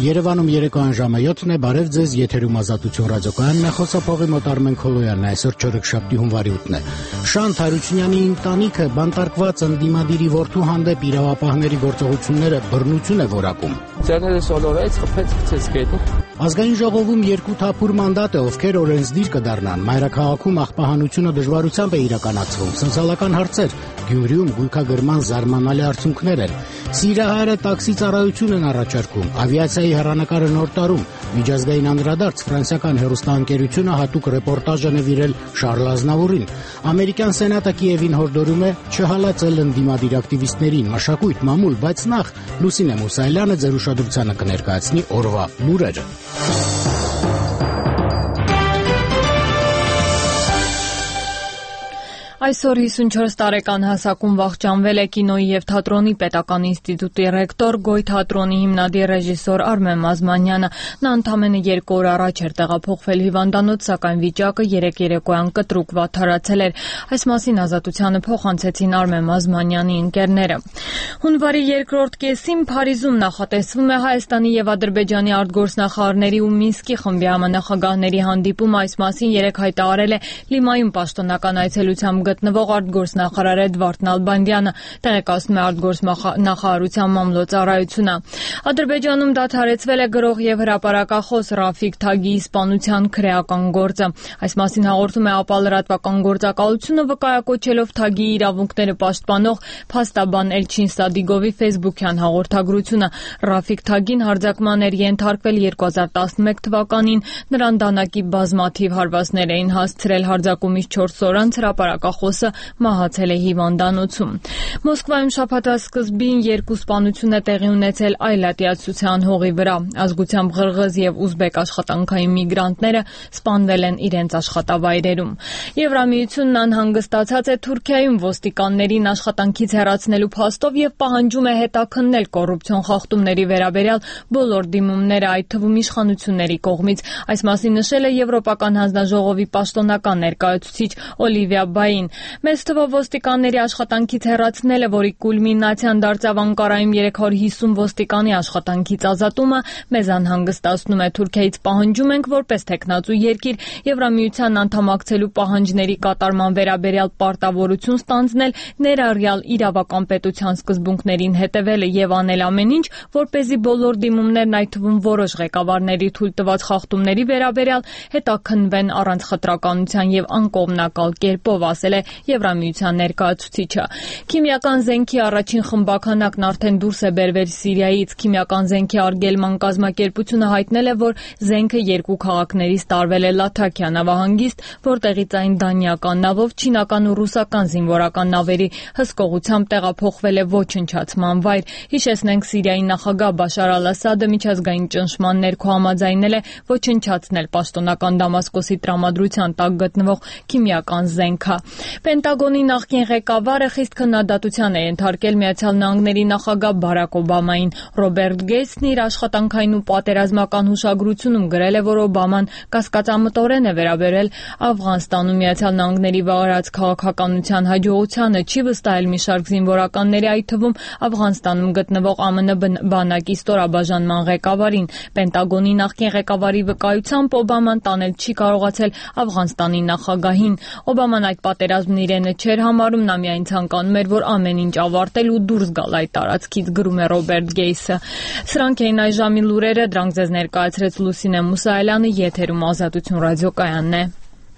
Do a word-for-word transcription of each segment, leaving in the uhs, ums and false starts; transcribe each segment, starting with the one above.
Երևանում երեկոյան ժամը յոթն է, բարև ձեզ, եթերում Ազատություն ռադիոկայանն է, խոսափողի մոտ Արմեն Քոլոյանն է, այսօր չորեքշաբթի հունվարի ութն է։ Շանթ Հարությունյանի ընտանիքը բանտարկված ընդդիմադիրի որդու հանդեպ իրավապահների գործողությունները բռնություն է որակում։ Ազգային ժողովում երկու թափուր մանդատ է, ովքեր օրենսդիր կդառնան, մայրաքաղաքում աղբահանությունը դժվարությամբ է իրականացվում, սոցիալական հարցեր, Գյումրիում գույքագրման զարմանալի արդյունքներ են, Սիրահարը տաքսի ծառայություն են առաջարկում, ավիացիայի հեռանկարը նոր տարում, միջազգային անդրադարձ ֆրանսիական հեռուստաընկերությունը հատուկ ռեպորտաժ է նվիրել Շարլ Ազնավուրին, ամերիկյան սենատը Կիևին հորդորում է չհալածել ընդդիմադիր ակտիվիստներին, մշակույթ, մամուլ, բայց նախ Լուսինե Մուսայելյանը ձեր ուշադրությանը կներկայացնի օրվա լուրերը։ Այսօր հիսունչորս տարեկան հասակում վախճանվել է կինոյի և թատրոնի պետական ինստիտուտի ռեկտոր, Գոյ թատրոնի հիմնադիր ռեժիսոր Արմեն Մազմանյանը։ Նա ընդամենը երկու օր առաջ էր տեղափոխվել հիվանդանոց, սակայն վիճակը երեկ երեկոյան կտրուկ վատթարացել էր։ Այս մասին Ազատությանը փոխանցեցին Արմեն Մազմանյանի ընկերները։ Հունվարի երկրորդ կեսին Փարիզում նախատեսվում է Հայաստանի և Ադրբեջանի արտգործնախարարների ու Մինսկի խմբի համանախագահների հանդիպում։ Այս մասին երեկ հայտարարել է Լիմայում պաշտոնական այցելությամբ գտնվող արտգործնախարար Էդվարդ Նալբանդյանը, տեղեկացնում է արտգործնախարարության մամլոյցարայությունը։ Ադրբեջանում դադարեցվել է գրող և հրապարակախոս Ռաֆիկ Թագիի սպանության քրեական գործը։ Այս մասին հաղորդում է ԱՊԱ լրատվական գործակալությունը, վկայակոչելով Թագիի իրավունքները պաշտպանող փաստաբան Էլչին Սադիգովի ֆեյսբուքյան հաղորդագրությունը։ Ռաֆիկ Թագին հարձակման էր ենթարկվել երկու հազար տասնմեկ թվականին, նրան դանակի բազմաթիվ հարվածներ էին հասցրել, հարձակումից չորս օր անց հրապարակախոսը մահացել է հիվանդանոցում։ Մոսկվայում շաբաթվա սկզբին երկու սպանություն է տեղի ունեցել այլատիացության հողի վրա։ Ազգությամբ ղրղըզ և ուզբեկ աշխատանքային միգրանտները սպանվել են իրենց աշխատավայրերում։ Եվրամիությունն անհանգստացած է Թուրքիայում ոստիկաններին աշխատանքից հեռացնելու փաստով և պահանջում է հետաքննել կոռուպցիոն խախտումների վերաբերյալ բոլոր դիմումները, այդ թվում իշխանությունների կողմից։ Այս մասին նշել է Եվրոպական հանձնաժողովի պաշտոնական ներկայացուցիչ Օլիվիա Բային։ Մեծ թվով ոստիկանների աշխատանքից հեռացնելը, որի կուլմինացիան դարձավ Անկարայում երեք հարյուր հիսուն ոստիկանի աշխատանքից ազատումը, մեզ անհանգստացնում է։ Թուրքիայից պահանջում ենք, որպես թեկնածու երկիր, Եվրամիության անդամակցելու պահանջների կատարման վերաբերյալ պարտավորություն ստանձնել, ներառյալ իրավական պետության սկզբունքներին հետևելը և անել ամեն ինչ, որպեսզի բոլոր դիմումներն, այդ թվում որոշ ղեկավարների թույլ տված խախտումների վերաբերյալ հետաքննվեն առանց խտրականության և անկողմնակալ կերպով, ասել է Եվրամիության ներկայացուցիչը։ Քիմիական զենքի առաջին խմբաքանակն արդեն դուրս է բերվել Սիրիայից։ Քիմիական զենքի արգելման կազմակերպությունը հայտնել է, որ զենքը երկու քաղաքներից տարվել է Լաթաքիա նավահանգիստ, որտեղից այն դանիական նավով չինական ու ռուսական զինվորական նավերի հսկողությամբ տեղափոխվել է ոչնչացման վայր։ Հիշեցնենք, Սիրիայի նախագահ Բաշար Ալ-Ասադը միջազգային ճնշման ներքո համաձայնել է ոչնչացնել պաշտոնական Դամասկոսի տրամադրության տակ գտնվող քիմիական զենքը։ Պենտագոնի նախկին ղեկավարը խիստ քննադատության է ենթարկել Միացյալ Նահանգների նախագահ Բարակ Օբամային։ Ռոբերտ Գեյթսն իր աշխատանքային ու պատերազմական հուշագրությունում գրել է, որ Օբաման կասկածամտորեն է վերաբերել Աֆղանստանում Միացյալ Նահանգների վարած քաղաքականության հաջողությանը, չի վստահել մի շարք զինվորականների, այդ թվում Աֆղանստանում գտնվող ԱՄՆ բանակի ստորաբաժանման ղեկավարին։ Պենտագոնի նախկին ղեկավարի վկայությամբ Օբաման տանել չի կարողացել Աֆղանստանի նախագահին։ Օբաման այդ պատերազմն իրենը չէր համարում, նա միայն ցանկանում էր, որ ամեն ինչ ավարտել ու դուրս գալ այդ տարածքից, գրում է Ռոբերտ Գեյսը։ Սրանք էին այս ժամի լուրերը, դրանք ձեզ ներկայացրեց Լուսինե Մուսայելյանը, եթերում Ազատություն ռադիոկայանն է։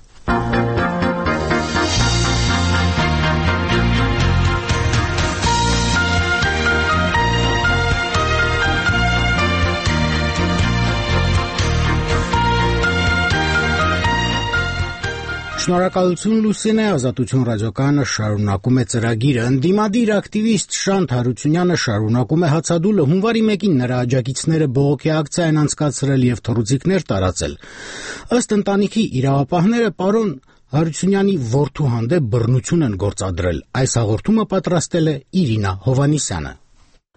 Շնորհակալություն Լուսինե, Ազատություն ռադիոկայանը շարունակում է ծրագիրը։ Ընդդիմադիր ակտիվիստ Շանթ Հարությունյանը շարունակում է հացադուլը։ Հունվարի մեկին նրա աջակիցները բողոքի ակցիա են անցկացրել և թռուցիկներ տարածել։ Ըստ ընտանիքի իրավապահները պարոն Հարությունյանի որդու հանդեպ բռնություն են գործադրել։ Այս հաղորդումը պատրաստել է Իրինա Հովհաննիսյանը։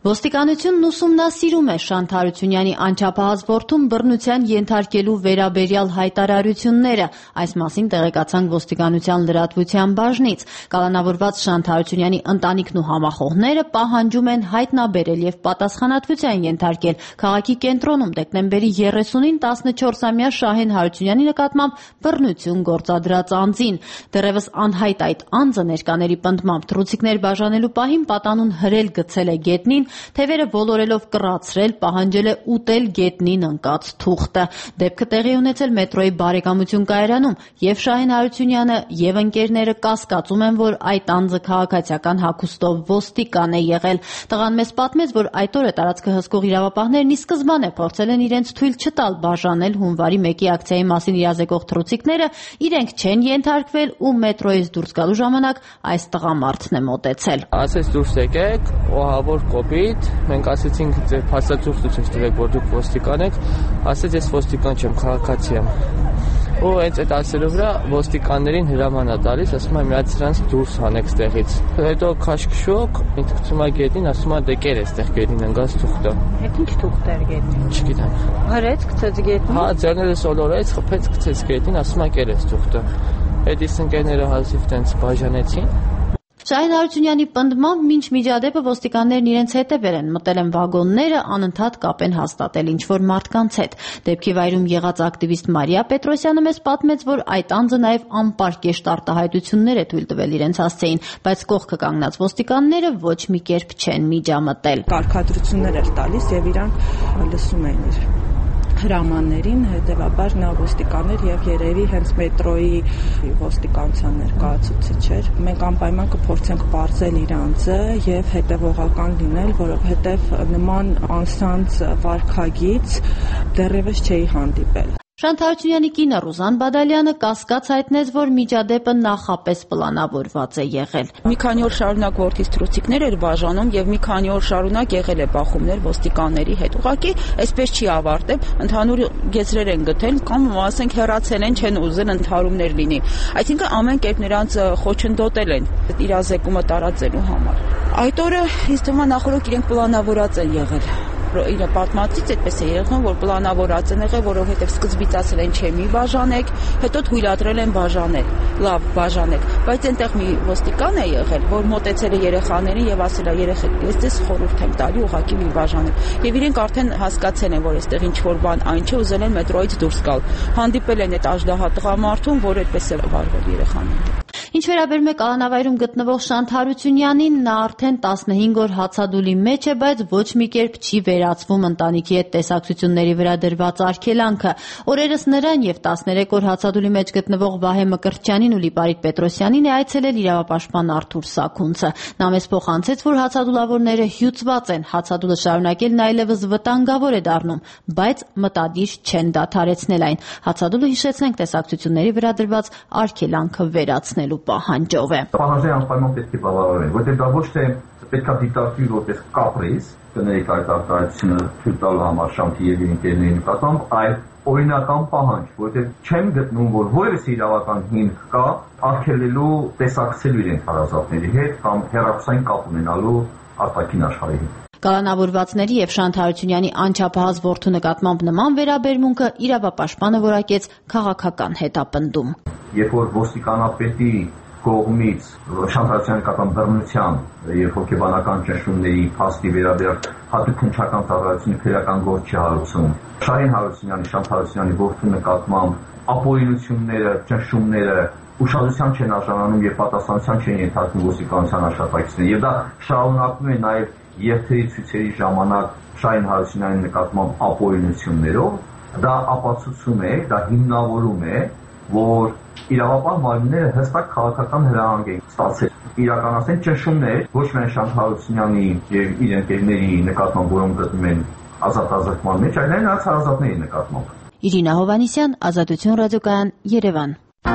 Ոստիկանությունն ուսումնասիրում է Շանթ Հարությունյանի անչափահաս որդուն բռնության ենթարկելու վերաբերյալ հայտարարությունները։ Այս մասին տեղեկացանք ոստիկանության լրատվության բաժնից։ Կալանավորված Շանթ Հարությունյանի ընտանիքն ու համախոհները պահանջում են հայտնաբերել եւ պատասխանատվության ենթարկել քաղաքի կենտրոնում դեկտեմբերի երեսունին տասնչորսամյա Շահեն Հարությունյանի նկատմամբ բռնություն գործադրած անձին։ Դեռևս անհայտ այդ անձը ներկաների պնդմամբ թռուցիկներ բաժանելու պահին պատանուն հրել գցել է գետնին, թևերը ոլորելով կռացրել, պահանջել է ուտել գետնին ընկած թուղթը։ Դեպքը տեղի ունեցել մետրոյի Բարեկամություն կայարանում, եւ Շահեն Հարությունյանը եւ ընկերները կասկածում են, որ այդ անձը քաղաքացիական հագուստով ոստիկան է եղել։ Տղան մեզ պատմեց, որ այդ օրը տարածքը հսկող իրավապահներն ի սկզբանե փորձել են իրենց թույլ չտալ բաժանել հունվարի մեկի ակցիայի մասին իրազեկող թռուցիկները, իրենք չեն ենթարկվել ու մետրոյից դուրս գալու ժամանակ այս տղամարդն է մոտեցել։ Ասես դուրս եկեք, օհավոր կոպիտ, մենք ասեցինք ձեր փաստաթուղթը ցույց տվեք, որ դուք ոստիկան եք, ասեց ես ոստիկան չեմ, քաղաքացի եմ։ Ու այդ այդ ասելու վրա ոստիկաններին հրաման է տալիս, ասում է միած սրանց դուրս հանեք ստեղից։ Հետո քաշքշոկ, ինքնություն է գետնին, ասում է դե կեր է ստեղ գետնին ընկած թուղթը։ Այդ ինչ թուղթ էր գետնին։ Չգիտեմ։ Հրեց, գցեց գետնին։ Հա, ձեռները սոլորեց, խփեց, գցեց գետնին, ասում է կեր է թուղթը։ Այդ իսկ ընկերները հազիվ տենց բաժանեցին։ Շահեն Հարությունյանի պնդմամբ մինչ միջադեպը ոստիկաններն իրենց հետևել են, մտել են վագոնները, անընդհատ կապ են հաստատել ինչ-որ մարդկանց հետ։ Դեպքի վայրում եղած ակտիվիստ Մարիա Պետրոսյանը մեզ պատմեց, որ այդ անձը նաև անպարկեշտ արտահայտություններ է թույլ տվել իրենց հասցեին, բայց կողքը կանգնած ոստիկանները ոչ մի կերպ չեն միջամտել։ Կարգադրություններ էր տալիս եւ իրանք լսում էին իր հրամաններին, հետևաբար նա ոստիկան էր եւ երևի հենց մետրոյի ոստիկանության ներկայացուցիչ էր։ Մենք անպայման կփորձենք բարձել իր անձը եւ հետեւողական լինել, որովհետեւ նման անձանց վարքագիծ դեռևս չէի հանդիպել։ Շանթ Հարությունյանի կինը Ռուզան Բադալյանը կասկած հայտնեց, որ միջադեպը նախապես պլանավորված է եղել։ Մի քանի օր շարունակ որդից թռուցիկներ էր բաժանում եւ մի քանի օր շարունակ եղել է բախումներ ոստիկանների հետ։ Ուղղակի այսպես չի ավարտել, ընդհանուր գեծրեր են գտել կամ ասենք հեռացել են, չեն ուզել ընդհարումներ լինի։ Այսինքն ամեն կերպ նրանց խոչընդոտել են իրազեկումը տարածելու համար։ Այդ օրը ինձ թվում է նախորդ իրենք պլանավորած են եղել։ Իր պատմածից այդպես է եղնում, որ պլանավորած են եղել, որովհետև սկզբից ասել են չէ մի բաժանեք, հետո թույլատրել են բաժանել։ Լավ, բաժանեք, բայց այնտեղ մի ոստիկան է եղել, որ մոտեցել է երեխաներին եւ ասել է երեխեք, ես ձեզ խորհուրդ եմ տալի ուղղակի մի բաժանել։ Եվ իրենք արդեն հասկացել են, որ այստեղ ինչ որ բան այն չէ, ուզել են մետրոյից դուրս գալ։ Հանդիպել են այդ աժդահա տղամարդուն, որ այդպես է վարվել երեխաներին։ Ինչ վերաբերում է կալանավայրում գտնվող Շանթ Հարությունյանին, նա արդեն տասնհինգ օր հացադուլի մեջ է, բայց ոչ մի կերպ չի վերացվում ընտանիքի հետ տեսակցությունների վրա դրված արգելանքը։ Օրերս նրան եւ տասներեք օր հացադուլի մեջ գտնվող Վահե Մկրտչյանին ու Լիպարիտ Պետրոսյանին է այցելել իրավապաշտպան Արթուր Սաքունցը։ Նա մեզ փոխանցեց, որ հացադուլավորները հյուծված են, հացադուլը շարունակելն այլևս վտանգավոր է դառնում, բայց մտադիր չեն դադարեցնել այն։ Հացադուլը, հիշեցնենք, տեսակցությունների վրա դրված արգելանքը վերացնելու պահանջով է։ Պահանջները անպայման պետք է բավարարվեն, որտեղ դա ոչ թե պետք է դիտարկվի որպես կապրիզ, կներեք այդ արտահայտությունը թույլ տալու համար Շանթի եւ ընկերների նկատմամբ, այլ օրինական պահանջ, որտեղ չեմ գտնում, որ որևէ իրավական հիմք կա արգելելու տեսակցելու իրենց հարազատների հետ կամ հեռախոսային կապ ունենալու արտաքին աշխարհի հետ։ Կալանավորվածների եւ Շանթ Հարությունյանի անչափահաս որդու նկատմամբ նման վերաբերմունքը իրավապաշտպանը որակեց քաղաքական հետապնդում։ Երբ որ ոստիկանապետի կողմից Շանթ Հարությունյանի նկատմամբ բռնության եւ հոգեբանական ճնշումների փաստի վերաբերյալ հատուկ քննչական ծառայությունը քրեական գործ չի հարուցում, Շահեն Հարությունյանի, Շանթ Հարությունյանի որդու նկատմամբ ապօրինությունները, ճնշումները ուշադրության չեն արժանանում եւ պատասխանատվության չեն ենթարկվում ոստիկանության աշխատակիցները, եւ դա շարունակվում է նաեւ երթերի ցույցերի ժամանակ Շահեն Հարությունյանի նկատմամբ ապօրինություններով, դա ապացուցում է, դա հիմնավորում է, որ իրավապահ մարմինները հստակ քաղաքական հրահանգ են ստացել իրականացնել ճնշումներ ոչ միայն Շանթ Հարությունյանի եւ իր ընկերների նկատմամբ, որոնք գտնվում են ազատազրկման մեջ, այլ նրանց հարազատների նկատմամբ։ Իրինա Հովհաննիսյան, Ազատություն ռադիոկայան, Երևան։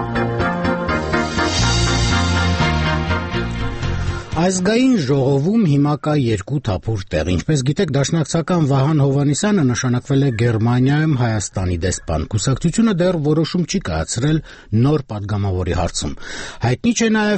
Ազգային ժողովում հիմա կա երկու թափուր տեղ։ Ինչպես գիտեք, դաշնակցական Վահան Հովհաննիսյանը նշանակվել է Գերմանիայում Հայաստանի դեսպան։ Կուսակցությունը դեռ որոշում չի կայացրել նոր պատգամավորի հարցում։ Հայտնի չէ նաև,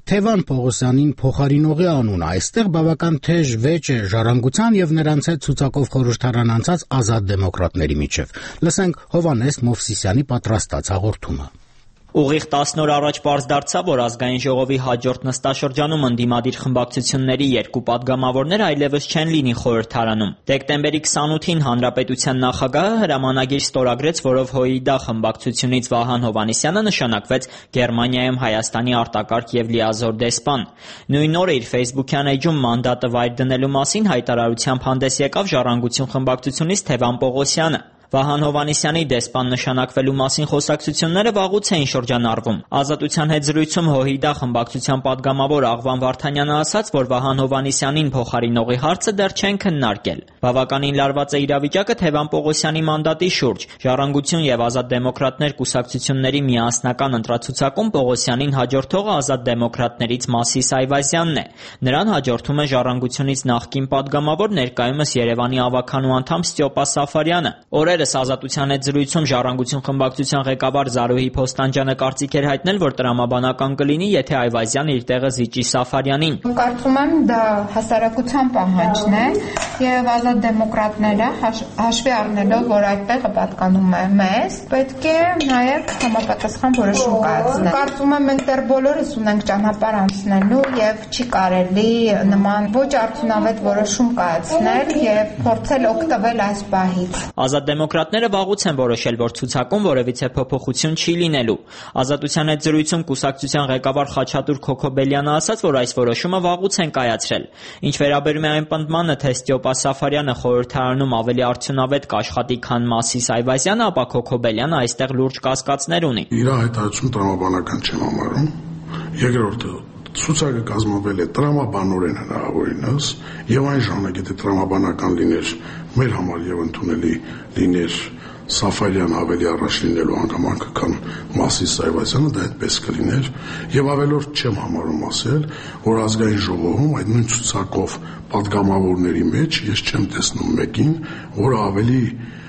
Թևան Պողոսյանին փոխարինողի անունը այստեղ բավական թեժ վեճ է ժառանգության եւ նրանց հետ ցուցակով խորհրդարան անցած ազատ դեմոկրատների միջև։ Լսենք Հովհաննես Մովսիսյանի պատրաստած հաղորդումը։ Ուղիղ տասն օր առաջ պարզ դարձավ, որ ազգային ժողովի հաջորդ նստաշրջանում ընդդիմադիր խմբակցությունների երկու պատգամավորներ այլևս չեն լինի խորհրդարանում։ Դեկտեմբերի քսանութին Հանրապետության նախագահը հրամանագիր ստորագրեց, որով ՀՅԴ խմբակցությունից Վահան Հովհաննիսյանը նշանակվեց Գերմանիայում Հայաստանի արտակարգ եւ լիազոր դեսպան։ Նույն օրը իր Facebook-յան էջում մանդատը վայր դնելու մասին հայտարարությամբ հանդես եկավ Ժառանգություն խմբակցությունից Թևան Պողոսյանը։ Վահան Հովհաննիսյանի դեսպան նշանակվելու մասին խոսակցությունները վաղուց էին շրջանառվում։ Ազատության հետ զրույցում ՀՅԴ խմբակցության պատգամավոր Աղվան Վարդանյանը ասաց, որ Վահան Հովհաննիսյանին փոխարինողի հարցը դեռ չեն քննարկել։ Բավականին լարված է իրավիճակը Թևան Պողոսյանի մանդատի շուրջ։ Ժառանգություն եւ Ազատ դեմոկրատներ կուսակցությունների միասնական ընտրացուցակում Պողոսյանին հաջորդողը Ազատ դեմոկրատներից Մասիս Այվազյանն է։ Նրան հաջորդում է Ժառանգությունից նախկին պատգամավոր, ներկայումս Երևանի ավականու անդամ Ստյոպա Սաֆարյանը։ Օրերս Ազատության հետ զրույցում Ժառանգություն խմբակցության ղեկավար Զարուհի Փոստանջյանը կարծիք էր հայտնել, որ տրամաբանական կլինի, եթե Այվազյանը իր տեղը զիջի Սաֆարյանին։ Կարծում եմ դա հասարակության պահանջն է եւ Ազատ դեմոկրատները հաշվի առնելով, որ այդ տեղը պատկանում է մեզ, պետք է նաեւ համապատասխան որոշում կայացնել։ Կարծում եմ մենք դեռ բոլորս ունենք ճանապարհ անցնելու եւ չի կարելի նման ոչ արդյունավետ որոշում կայացնել եւ փորձել օգտվել այս պահից։ Ազատ դեմոկրատները վաղուց են որոշել, որ ցուցակում որևիցե փոփոխություն չի լինելու։ Ազատության հետ զրույցում կուսակցության ղեկավար Խաչատուր Քոքոբելյանը ասաց, որ այս որոշումը վաղուց են կայացրել։ Ինչ վերաբերում է այն պնդմանը, թե Ստյոպա Սաֆարյանը խորհրդարանում ավելի արդյունավետ կաշխատի, քան Մասիս Այվազյանը, ապա Քոքոբելյանը այստեղ լուրջ կասկածներ ունի։ Իր հայտարարությունը տրամաբանական չեմ համարում։ Երկրորդը ցուցակը կազմվել է տրամաբանորեն հնարավորինս եւ այն ժամանակ եթե տրամաբանական լիներ մեր համար եւ ընդունելի լիներ Սաֆարյանը ավելի առաջ լինելու հանգամանքը, քան Մասիս Այվազյանը, դա այդպես կլիներ եւ ավելորդ չեմ համարում ասել, որ ազգային ժողովում այդ նույն ցուցակով պատգամավորների մեջ ես չեմ տեսնում մեկին, որը ավելի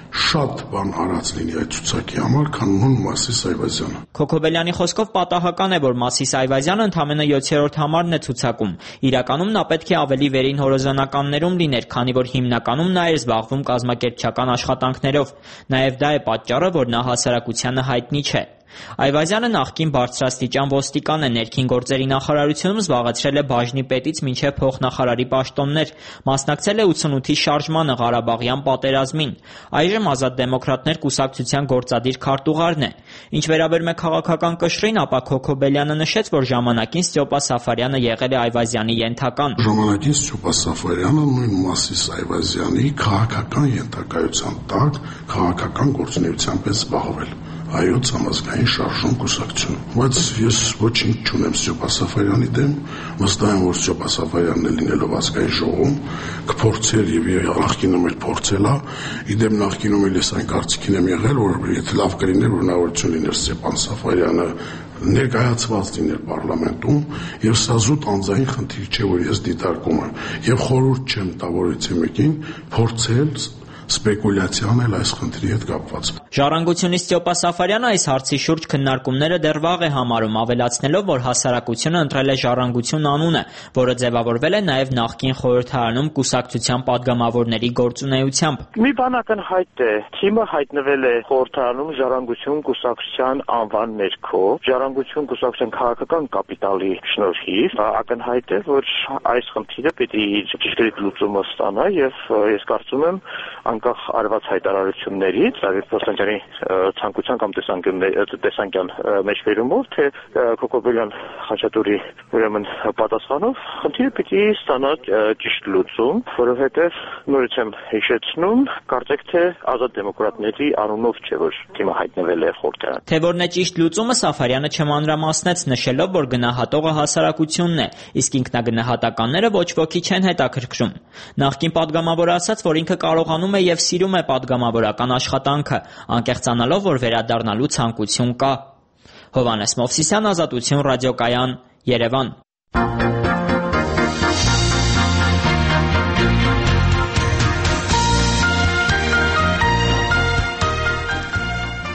շատ բան արած լինի այդ ցուցակի համար, քան նույն Մասիս Այվազյանը։ Քոքոբելյանի խոսքով պատահական է, որ Մասիս Այվազյանը ընդամենը յոթերորդ համարն է ցուցակում։ Իրականում նա պետք է ավելի վերին հորիզոնականներում լիներ, քանի որ հիմնականում նա էր զբաղվում կազմակերպչական աշխատանքներով։ Նաև դա է պատճառը, որ նա հասարակությանը հայտնի չէ։ Այվազյանը նախկին բարձրաստիճան ոստիկան է, ներքին գործերի նախարարությունում զբաղեցրել է բաժնի պետից մինչև փոխնախարարի պաշտոններ, մասնակցել է ութսունութի շարժմանը, Ղարաբաղյան պատերազմին։ Այժմ Ազատ դեմոկրատներ կուսակցության գործադիր քարտուղարն է։ Ինչ վերաբերում է քաղաքական կշռին, ապա Քոքոբելյանը նշեց, որ ժամանակին Ստյոպա Սաֆարյանը եղել է Այվազյանի ենթական։ Ժամանակին Ստյոպա Սաֆարյանը նույն Մասիս Այվազյանի քաղաքական ենթակայության տակ քաղաքական գործունեությամբ է զբաղվել։ Հայոց համազգային շարժում կուսակցություն։ Բայց ես ոչինչ չունեմ Ստյոպա Սաֆարյանի դեմ, վստահ եմ, որ Ստյոպա Սաֆարյանն լինելով ազգային ժողովում կփորձեր եւ նախկինում էլ փորձել է, իդեպ նախկինում էլ ես այն կարծիքին եմ եղել, որ եթե լավ կլիներ, որ հնարավորություն լիներ Ստեփան Սաֆարյանը ներկայացված լիներ պարլամենտում եւ սա զուտ անձային խնդիր չէ, որ ես դիտարկում եմ եւ խորհուրդ չեմ տա որևիցե մեկին փորձել սպեկուլյացիան էլ այս խնդրի հետ կապված։ Ժառանգությունից Ստյոպա Սաֆարյանը այս հարցի շուրջ քննարկումները դեռ վաղ է համարում, ավելացնելով, որ հասարակությունը ընտրել է Ժառանգություն անունը, որը ձևավորվել է նաև նախկին խորհրդարանում կուսակցության պատգամավորների գործունեությամբ։ Մի բան ակնհայտ է, թիմը հայտնվել է խորհրդարանում Ժառանգություն կուսակցության անվան ներքո, Ժառանգություն կուսակցության քաղաքական կապիտալի շնորհիվ, ակնհայտ է, որ այս խնդիրը պետք է ճշգրիտ լուծումը ստանա եւ ես կարծում եմ անկախ արված հայտարարություններից, Զարուհի Փոստանջյանի ցանկության կամ տեսանկյան մեջբերումով, թե Քոքոբելյան Խաչատուրի ուրեմն պատասխանով, խնդիրը պիտի ստանա ճիշտ լուծում, որովհետև նորից եմ հիշեցնում, կարծեք թե Ազատ դեմոկրատների անունով չէ, որ թիմը հայտնվել է խորհրդարան։ Թե որն է ճիշտ լուծումը, Սաֆարյանը չմանրամասնեց, նշելով, որ գնահատողը հասարակությունն է, իսկ ինքնագնահատականները ոչ ոքի չեն հետաքրքրում։ Նախկին պատգամավորը ասաց, որ ինքը կարողանում է եւ սիրում է պատգամավորական աշխատանքը, անկեղծանալով, որ վերադառնալու ցանկություն կա։ Հովհաննես Մովսիսյան, Ազատություն ռադիոկայան, Երևան։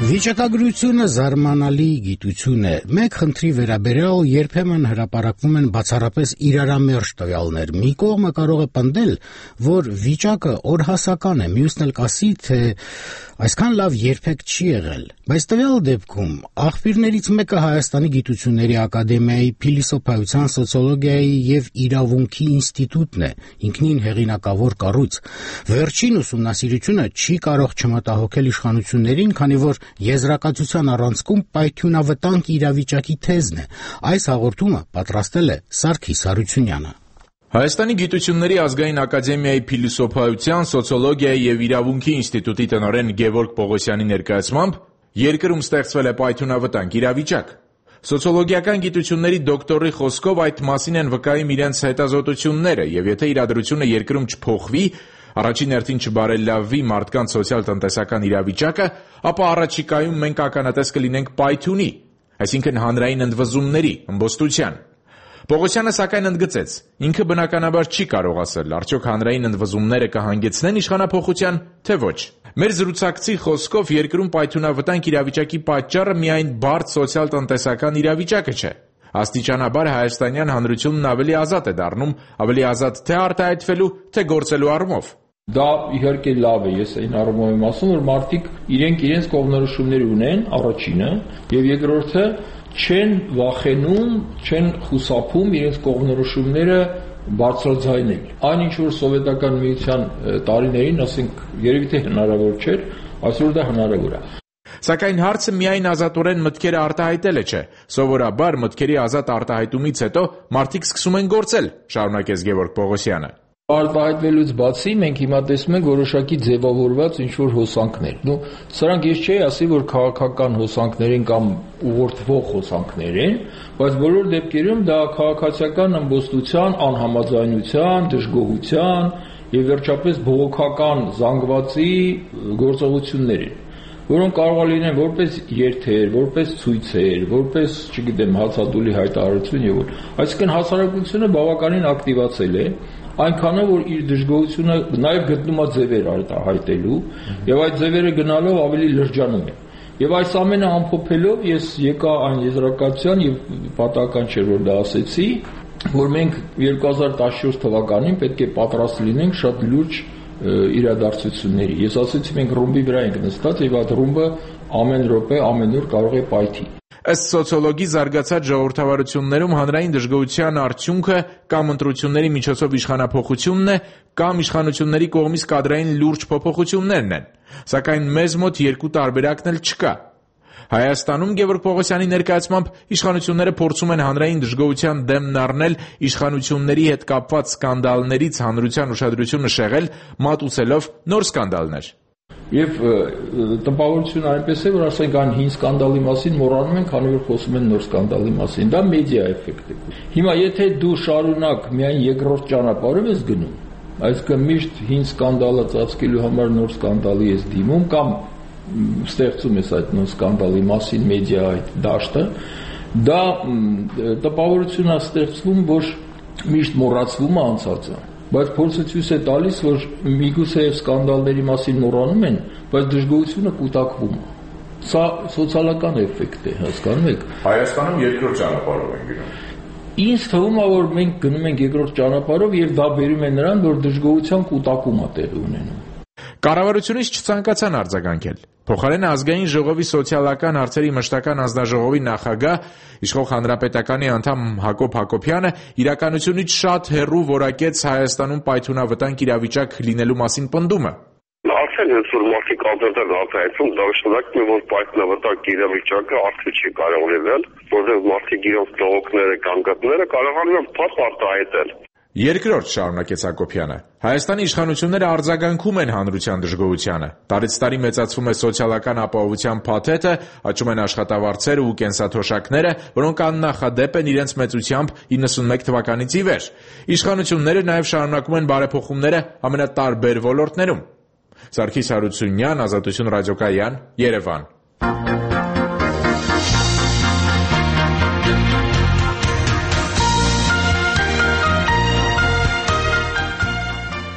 Վիճակագրությունը զարմանալի գիտություն է։ Մեկ խնդրի վերաբերյալ երբեմն հրապարակվում են բացառապես իրարամերժ տվյալներ։ Մի կողմը կարող է պնդել, որ վիճակը օրհասական է, մյուսն էլ կասի, թե այսքան լավ երբեք չի եղել։ Բայց տվյալ դեպքում աղբյուրներից մեկը Հայաստանի Գիտությունների Ակադեմիայի Փիլիսոփայության, սոցիոլոգիայի և իրավունքի ինստիտուտն է, ինքնին հեղինակավոր կառույց։ Վերջին ուսումնասիրությունը չի կարող չմտահոգել իշխանություններին, քանի որ եզրակացության առանցքում պայթյունավտանգ իրավիճակի թեզն է։ Այս հաղորդումը պատրաստել է Սարգիս Հարությունյանը։ Հայաստանի Գիտությունների ազգային ակադեմիայի Փիլիսոփայության, սոցիոլոգիայի և իրավունքի ինստիտուտի տնօրեն Գևորգ Պողոսյանի ներկայացմամբ երկրում ստեղծվել է պայթյունավտանգ իրավիճակ։ Սոցիոլոգիական գիտությունների դոկտորի խոսքով այդ մասին են վկայում իրենց հետազոտությունները, և եթե իրադրությունը երկրում չփոխվի, առաջին հերթին չբարելավվի մարդկանց սոցիալ-տնտեսական իրավիճակը, ապա առաջիկայում մենք ականատես կլինենք պայթյունի, այսինքն հանրային ընդվզումների, ըմբոստության։ Պողոսյանը սակայն ընդգծեց, ինքը բնականաբար չի կարող ասել, արդյոք հանրային ընդվզումները կհանգեցնեն իշխանափոխության, թե ոչ։ Մեր զրուցակցի խոսքով երկրում պայթյունավտանգ իրավիճակի պատճառը միայն բարդ սոցիալ-տնտեսական իրավիճակը չէ։ Աստիճանաբար հայաստանյան հանրությունն ավելի ազատ է դառնում, ավելի ազատ թե արտահայտվելու, թե գործելու առումով։ Դա իհարկե լավ է, ես այն առումով եմ ասում, որ մարդիկ իրենք իրենց կողմնորոշումներ ունեն, առաջինը, եւ երկրորդը չեն վախենում, չեն խուսափում իրենց կողմնորոշումները բարձրաձայնել։ Այն ինչ որ սովետական միության տարիներին, ասենք, երևի թե հնարավոր չէր, այսօր դա հնարավոր է։ Սակայն հարցը միայն ազատորեն մտքերը արտահայտելը չէ։ Սովորաբար մտքերի ազատ արտահայտումից հետո մարդիկ սկսում են գործել, շարունակեց Գևորգ Պողոսյանը։ Արտահայտվելուց բացի մենք հիմա տեսնում ենք որոշակի ձևավորված ինչ-որ հոսանքներ։ Նու սրանք ես չէի ասի, որ քաղաքական հոսանքներ են կամ ուղղորդվող հոսանքներ են, բայց բոլոր դեպքերում դա քաղաքացիական ըմբոստության, անհամաձայնության, դժգոհության եւ վերջապես բողոքական զանգվածի գործողություններ են, որոնք կարող է լինեն որպես երթեր, որպես ցույցեր, որպես, չգիտեմ, հացադուլի հայտարարություն եւ այլն։ Այսինքն հասարակությունը բավականին ակտիվացել է, այնքանը որ իր դժգոհությունը նաև գտնում է ձևեր արտահայտելու եւ այդ ձևերը գնալով ավելի լրջանում է։ Եվ այս ամենը ամփոփելով ես եկա այն եզրակացության եւ պատահական չէր որ դա ասեցի, որ մենք երկու հազար տասնչորս թվականին պետք է պատրաստ լինենք շատ լուրջ իրադարձությունների։ Ես ասեցի մենք ռումբի վրա ենք նստած եւ այդ ռումբը ամեն րոպե, ամեն օր կարող է պայթի։ Ըստ սոցիոլոգի զարգացած ժողովրդավարություններում հանրային դժգոհության արդյունքը կամ ընտրությունների միջոցով իշխանափոխությունն է, կամ իշխանությունների կողմից կադրային լուրջ փոփոխություններն են։ Սակայն մեզ մոտ երկու տարբերակն էլ չկա։ Հայաստանում Գևորգ Պողոսյանի ներկայացմամբ իշխանությունները փորձում են հանրային դժգոհության դեմն առնել իշխանությունների հետ կապված սկանդալներից հանրության ուշադրությունը շեղել, մատուցելով նոր սկանդալներ։ Եվ տպավորությունը այնպես է, որ ասենք այն հին սկանդալի մասին մոռանում են, քանի որ խոսում են նոր սկանդալի մասին։ Դա մեդիա էֆեկտ է։ Հիմա եթե դու շարունակ միայն երկրորդ ճանապարհով ես գնում, այսինքն միշտ հին սկանդալը ծածկելու համար նոր սկանդալի ես դիմում կամ ստեղծում ես այդ նոր սկանդալի մասին մեդիա այդ դաշտը, դա տպավորություն է ստեղծվում, որ միշտ մոռացվում է անցածը։ Բայց փորձը ցույց է տալիս, որ միգուցե սկանդալների մասին մոռանում են, բայց դժգոհությունը կուտակվում է։ Սա սոցիալական էֆեկտ է, հասկանում եք։ Հայաստանում երկրորդ ճանապարհով են գնում։ Ինձ թվում է, որ մենք գնում ենք երկրորդ ճանապարհով եւ դա բերում է նրան, որ դժգոհության կուտակում է տեղի ունենում։ Կառավարությունից չցանկացան արձագանքել։ Փոխարենը ազգային ժողովի սոցիալական հարցերի մշտական հանձնաժողովի նախագահ, իշխող հանրապետականի անդամ Հակոբ Հակոբյանը իրականությունից շատ հեռու որակեց Հայաստանում պայթյունավտանգ իրավիճակ լինելու մասին պնդումը։ Արդեն հենց որ մարդիկ ալտերնատիվ արտահայտում, դա նշանակում է, որ պայթյունավտանգ իրավիճակը արդեն չի կարող լինել, որովհետև մարդիկ իրենց դողոքները կամ գտները կարողանում են փակ արտահայտել։ Երկրորդ, շարունակեց Հակոբյանը, Հայաստանի իշխանությունները արձագանքում են հանրության դժգոհությանը։ Տարեց տարի մեծացվում է սոցիալական ապահովության փաթեթը, աճում են աշխատավարձերը ու կենսաթոշակները, որոնք աննախադեպ են իրենց մեծությամբ իննսունմեկ թվականից ի վեր։ Իշխանությունները նաև շարունակում են բարեփոխումները ամենատարբեր ոլորտներում։ Սարգիս Հարությունյան, Ազատություն ռադիոկայան, Երևան։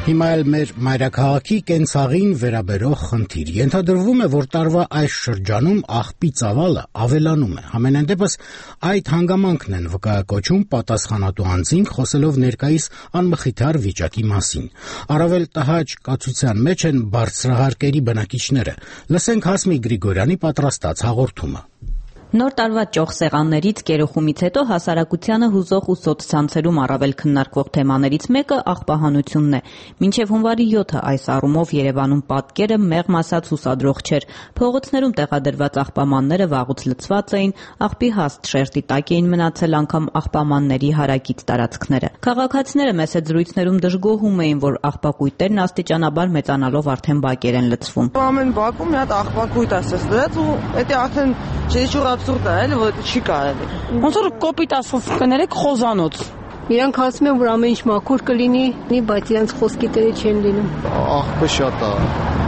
Հիմա էլ մեր մայրաքաղաքի կենցաղին վերաբերող խնդիր։ Ենթադրվում է, որ տարվա այս շրջանում աղբի ծավալը ավելանում է։ Համենայն դեպս այդ հանգամանքն են վկայակոչում պատասխանատու անձինք, խոսելով ներկայիս անմխիթար վիճակի մասին։ Առավել տհաճ կացության մեջ են բարձրահարկերի բնակիչները։ Լսենք Հասմիկ Գրիգորյանի պատրաստած հաղորդումը։ Նոր տարվա ճոխ սեղաններից կերոխումից հետո հասարակությանը հուզող ու սոցցանցերում առավել քննարկվող թեմաներից մեկը աղբահանությունն է։ Մինչև հունվարի յոթը այս առումով Երևանում պատկերը մեղմ ասած հուսադրող չէր։ Փողոցներում տեղադրված աղբամանները վաղուց լցված էին, աղբի հաստ շերտի տակ էին մնացել անգամ աղբամանների հարակից տարածքները։ Քաղաքացիները մեծ զրույցներում դժգոհում էին, որ աղբակույտերն աստիճանաբար մեծանալով արդեն բակեր են լցվում։ Ամեն բակում մի հատ աղբակույտ ասես դրած ու դա արդեն չեչուր absurd է, էլի, որ չի կարելի։ Ոնց որ կոպիտ ասած կներեք խոզանոց։ Իրանք ասում են, որ ամեն ինչ մաքուր կլինի, բայց իրանք խոսքի տերը չեն լինում։ Աղբը շատ է,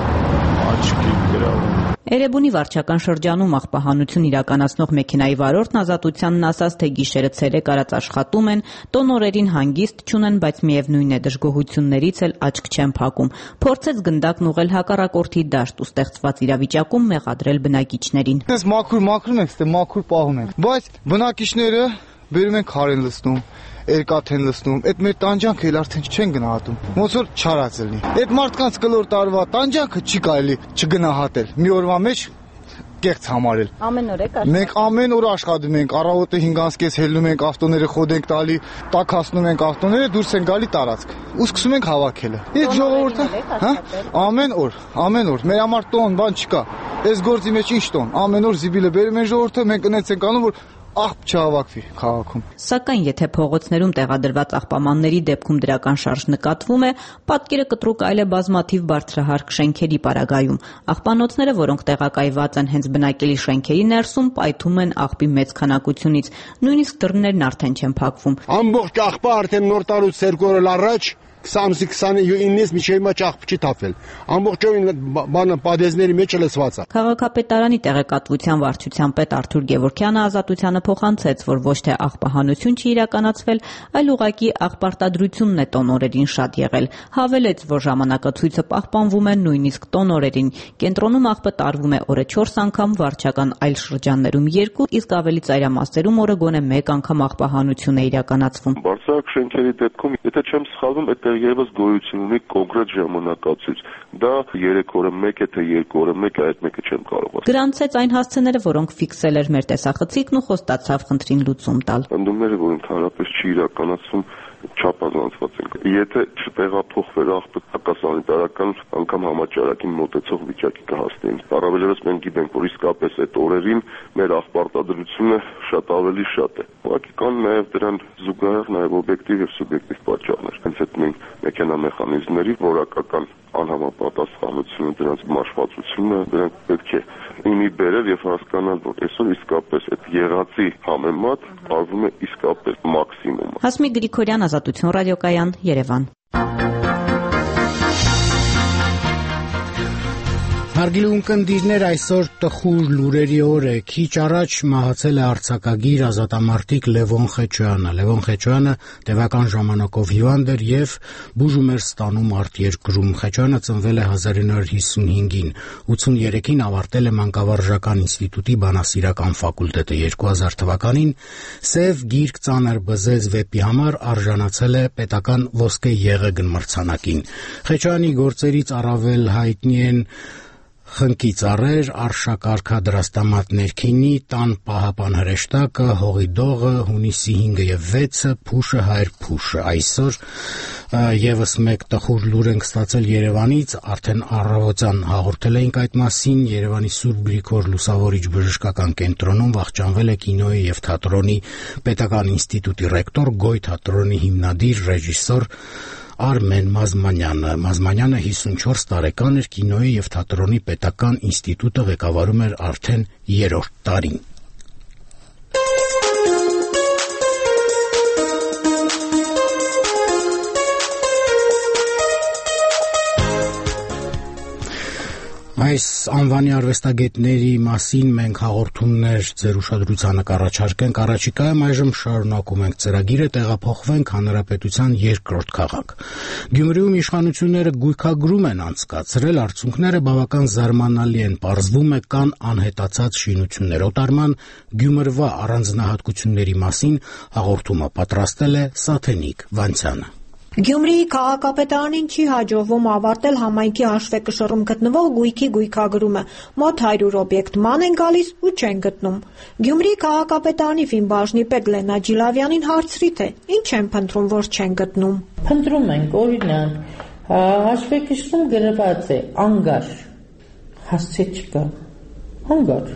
աչքի գրավում։ Էրեբունի վարչական շրջանում աղբահանություն իրականացնող մեքենայի վարորդն Ազատությանն ասաց, թե գիշերը ցերեկ արած աշխատում են, տոնորերին հանգիստ չունեն, բայց միևնույն է դժգոհություններից էլ աչք չեն փակում։ Փորձեց գնդակն ուղղել հակառակորդի դաշտ ու ստեղծված իրավիճակում մեղադրել բնակիչներին։ Այս մաքուր մաքրում ենք, ստե մաքուր պահում ենք, բայց բնակիչները բերում են քարեն լցնում, երկաթ են լցնում, այդ մեր տանջանքը էլ արդեն չեն գնահատում։ Ոնց որ չարած լինի։ Այդ մարդկանց կլոր տարվա տանջանքը չի կարելի չգնահատել։ Մի օրվա մեջ կեղծ համարել։ Ամեն օր եք աշխատում։ Մենք ամեն օր աշխատում ենք, առավոտը հինգանցկես հելնում ենք ավտոները, խոդ ենք տալի, տաքացնում ենք ավտոները, դուրս են գալի տարածք։ Ու սկսում ենք հավաքելը։ Այդ ժողովուրդը, հա? Ամեն օր, ամեն օր։ Մեր համար տոն բան չկա։ Այս գործի մեջ ինչ տոն։ Ամեն օր զիբիլը բերում են ժողովուրդը, մենք ունենք ենք անում, որ աղբ չհավաքվի քաղաքում։ Սակայն եթե փողոցներում տեղադրված աղբամանների դեպքում դրական շարժ նկատվում է, պատկերը կտրուկ այլ է բազմաթիվ բարձրահարկ շենքերի պարագայում։ Աղբանոցները, որոնք տեղակայված են հենց բնակելի շենքերի ներսում, պայթում են աղբի մեծ քանակությունից, նույնիսկ դռներն արդեն չեն փակվում։ Ամբողջ աղբը արդեն նոր տարուց երկու օր առաջ քսանինից քսանինից մինչև հիմա ճաղբ չի թափվել։ Ամբողջովին բանը պատեզների մեջ լցված է։ Քաղաքապետարանի տեղեկատվության վարչության պետ Արթուր Գևորգյանը Ազատությանը փոխանցեց, որ ոչ թե աղբահանություն չի իրականացվել, այլ ուղղակի աղբարտադրությունն է տոնորերին շատ եղել։ Հավելեց, որ ժամանակացույցը պահպանվում է նույնիսկ տոնորերին։ Կենտրոնում աղբը տարվում է օրը չորս անգամ, վարչական այլ շրջաններում երկու, իսկ ավելի ծայրամասերում օրը գոնե մեկ անգամ աղբահանություն է իրականացվում։ Բարձրահարկ շենքերի դեպքում, եթե չեմ սխալվում, այդ Եվս գոյություն ունի կոնկրետ ժամանակացույց։ Դա երեք օրը մեկ է, թե երկու օրը մեկ է, այդ մեկը չեմ կարող ասել։ Գրանցեց այն հասցեները, որոնք ֆիքսել էր մեր տեսախցիկն ու խոստացավ խնդրին լուծում տալ։ Ընդդիմները, որ ընդհանրապես չի իրականացվում, չափազանցված են։ Եթե չտեղափոխվեր աղբը հակասանիտարական անգամ համաճարակին մոտեցող վիճակի կհասնեին։ Առավելևս մենք գիտենք, որ իսկապես այդ օրերին մեր աղբարտադրությունը շատ ավելի շատ է։ Ուղղակի կան նաև դրան զուգահեռ նաև օբյեկտիվ եւ սուբյեկտիվ պատճառներ։ Հենց այդ մենք մեքենա մեխանիզմների որակական անհամապատասխանությունը, դրանց մաշվածությունը, դրանք պետք է իմի բերել եւ հասկանալ, որ այսօր իսկապես այդ եղածի համեմատ արվում է իսկապես մաքսիմումը։ Հասմիկ Գրիգորյան, Ազատություն ռադիոկայան, Երևան։ Հարգելի ունկնդիրներ, այսօր տխուր լուրերի օր է։ Քիչ առաջ մահացել է արձակագիր ազատամարտիկ Լևոն Խեչոյանը։ Լևոն Խեչոյանը տևական ժամանակով հիվանդ էր եւ բուժում էր ստանում արտերկրում։ Խեչոյանը ծնվել է հազար ինը հարյուր հիսունհինգին, ութսուներեքին ավարտել է Մանկավարժական ինստիտուտի բանասիրական ֆակուլտետը, երկու հազար թվականին Սև գիրք ծանր բզեզ վեպի համար արժանացել է պետական ոսկե եղեգն մրցանակին։ Խեչոյանի գործերից առավել հայտնի են Խնկի ծառեր, Արշակարքադրաստամատ ներքինի, Տան պահապան հրեշտակը, Հողի դողը, Հունիսի հինգը եւ վեցը, Փուշը հայր փուշը։ Այսօր եւս մեկ տխուր լուր ենք ստացել Երևանից, արդեն առավոտյան հաղորդել էինք այդ մասին։ Երևանի Սուրբ Գրիգոր Լուսավորիչ բժշկական կենտրոնում վախճանվել է կինոյի եւ թատրոնի պետական ինստիտուտի ռեկտոր, Գոյ թատրոնի հիմնադիր, ռեժիսոր Արմեն Մազմանյանը։ Մազմանյանը հիսունչորս տարեկան էր, կինոյի եւ թատրոնի պետական ինստիտուտը ղեկավարում էր արդեն երրորդ տարին։ Այս անվանի արվեստագետների մասին մենք հաղորդումներ ձեր ուշադրությանը կառաջարկենք առաջիկայում այժմ շարունակում ենք ծրագիրը տեղափոխվենք հանրապետության երկրորդ քաղաք։ Գյումրիում իշխանությունները գույքագրում են անցկացրել, արդյունքները բավական զարմանալի են, պարզվում է կան անհետացած շինություններ։ Օտարման Գյումրվա առանձնահատկությունների մասին հաղորդումը պատրաստել է Սաթենիկ Վանցյանը։ Գյումրիի քաղաքապետարանին չի հաջողվում ավարտել համայնքի հաշվեկշռում գտնվող գույքի գույքագրումը։ Մոտ հարյուր օբյեկտ ման են գալիս ու չեն գտնում։ Գյումրիի քաղաքապետարանի ֆինբաժնի պետ Լենա Ջիլավյանին հարցրի թե ինչ են փնտրում, որ չեն գտնում։ Փնտրում ենք, օրինակ, հաշվեկշռում գրված է անգար, հասցե չկա, անգար,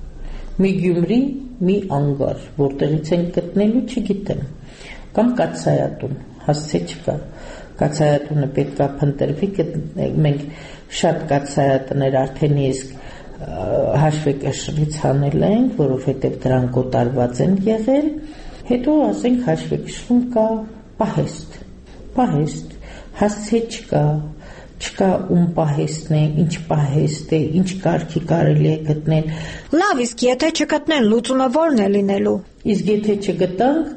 մի Գյումրի, մի անգար, որտեղից են գտնելու չգիտեմ, կամ կաթսայատուն, հասցե չկա, կաթսայատունը պետք է փնտրվի, մենք շատ կաթսայատներ արդեն իսկ հաշվեկշռից հանել ենք, որովհետև դրանք օտարված են եղել, հետո ասենք հաշվեկշռում կա պահեստ, պահեստ, հասցե չկա, չկա ում պահեստն է, ինչ պահեստ է, ինչ կարգի կարելի է գտնել։ Լավ, իսկ եթե չգտնեն, լուծումը ո՞րն է լինելու։ Իսկ եթե չգտանք,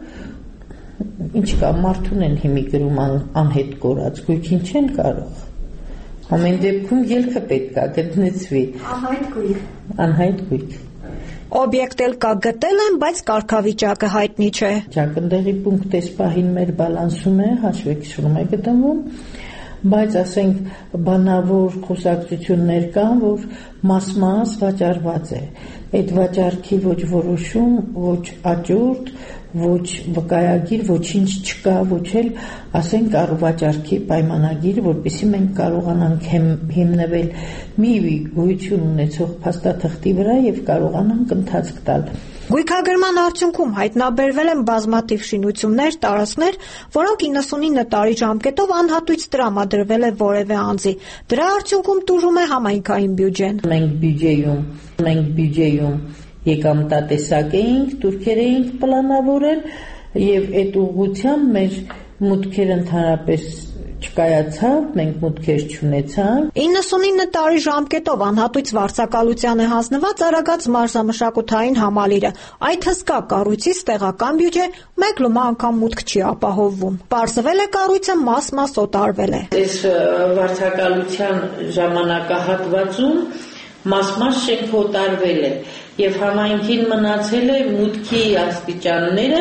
ինչ կա, մարդուն են հիմի գրում անհետ կորած, գույքին չեն կարող։ Ամեն դեպքում ելքը պետք է գտնեցվի։ Անհայտ գույք։ Անհայտ գույք։ Օբյեկտ էլ կա գտել են, բայց կարգավիճակը հայտնի չէ։ Ճակնդեղի պունկտես պահին մեր բալանսում է, հաշվեկշռում է գտնվում, բայց ասենք բանավոր խոսակցություններ կան, որ մաս-մաս վաճառված է։ Այդ վաճառքի ոչ որոշում, ոչ աճուրդ, ոչ վկայագիր, ոչինչ չկա, ոչ էլ ասենք առվաճառքի պայմանագիր, որպեսզի մենք կարողանանք հիմնվել մի գոյություն ունեցող փաստաթղթի վրա եւ կարողանանք ընթացք տալ։ Գույքագրման արդյունքում հայտնաբերվել են բազմաթիվ շինություններ, տարածքներ, որոնք իննսունինը տարի ժամկետով անհատույց տրամադրվել է որևէ անձի։ Դրա արդյունքում տուժում է համայնքային բյուջեն։ Մենք բյուջեում, մենք բյուջեում եկամտատեսակ էինք, турքեր էինք պլանավորել եւ այդ ուղղությամբ մեր մուտքերը ընդհանրապես չկայացավ, մենք մուտքեր չունեցանք։ իննսունինը տարի ժամկետով անհատույց վարձակալության է հանձնված Արագած մարզամշակութային համալիրը։ Այդ հսկա կառույցից տեղական բյուջե մեկ լոմա անգամ մուտք չի ապահովվում։ Պարզվել է կառույցը մաս-մաս օտարվել է։ Այս վարձակալության ժամանակահատվածում մաս-մաս շենք օտարվել է եւ համայնքին մնացել է մուտքի աստիճանները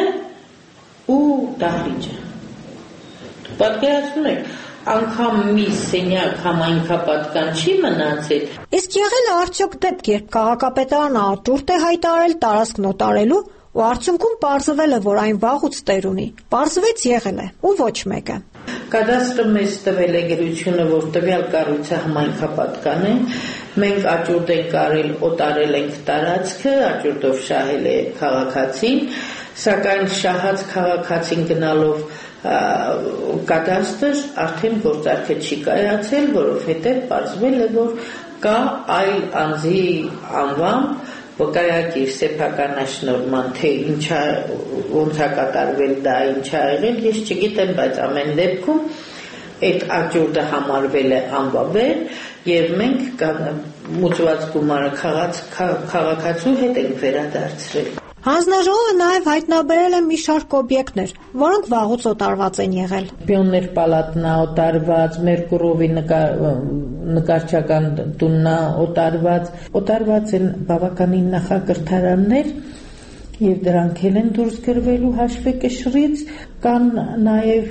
ու դահլիճը։ Պատկերացնում եք, անգամ մի սենյակ համայնքապատկան չի մնացել։ Իսկ եղել է արդյոք դեպք, երբ քաղաքապետարանը աճուրդ է հայտարարել տարածքն օտարելու ու արդյունքում պարզվել է, որ այն վաղուց տեր ունի։ Պարզվեց եղել է ու ոչ մեկը։ Կադաստրը մեզ տվել է գրությունը, որ տվյալ կառույցը համայնքապատկան է, մենք աճուրդ ենք արել, օտարել ենք տարածքը, աճուրդով շահել է քաղաքացին, սակայն շահած քաղաքացին գնալով կադաստր արդեն գործարքը չի կայացել, որովհետև պարզվել է, որ կա այլ անձի անվան վկայագիր սեփականաշնորհման, թե ինչա ոնց է կատարվել դա, ինչա եղել, ես չգիտեմ, բայց ամեն դեպքում այդ աճուրդը համարվել է անվավեր եւ մենք մուծված գումարը քաղաքացու հետ ենք վերադարձրել։ Հանձնաժողովը նաև հայտնաբերել է մի շարք օբյեկտներ, որոնք վաղուց օտարված են եղել։ Պիոներ պալատն է օտարված, Մերկուրովի նկարչական տունն է օտարված, օտարված են բավականին նախակրթարաններ եւ դրանք էլ են դուրս գրվելու հաշվեկշռից, կան նաև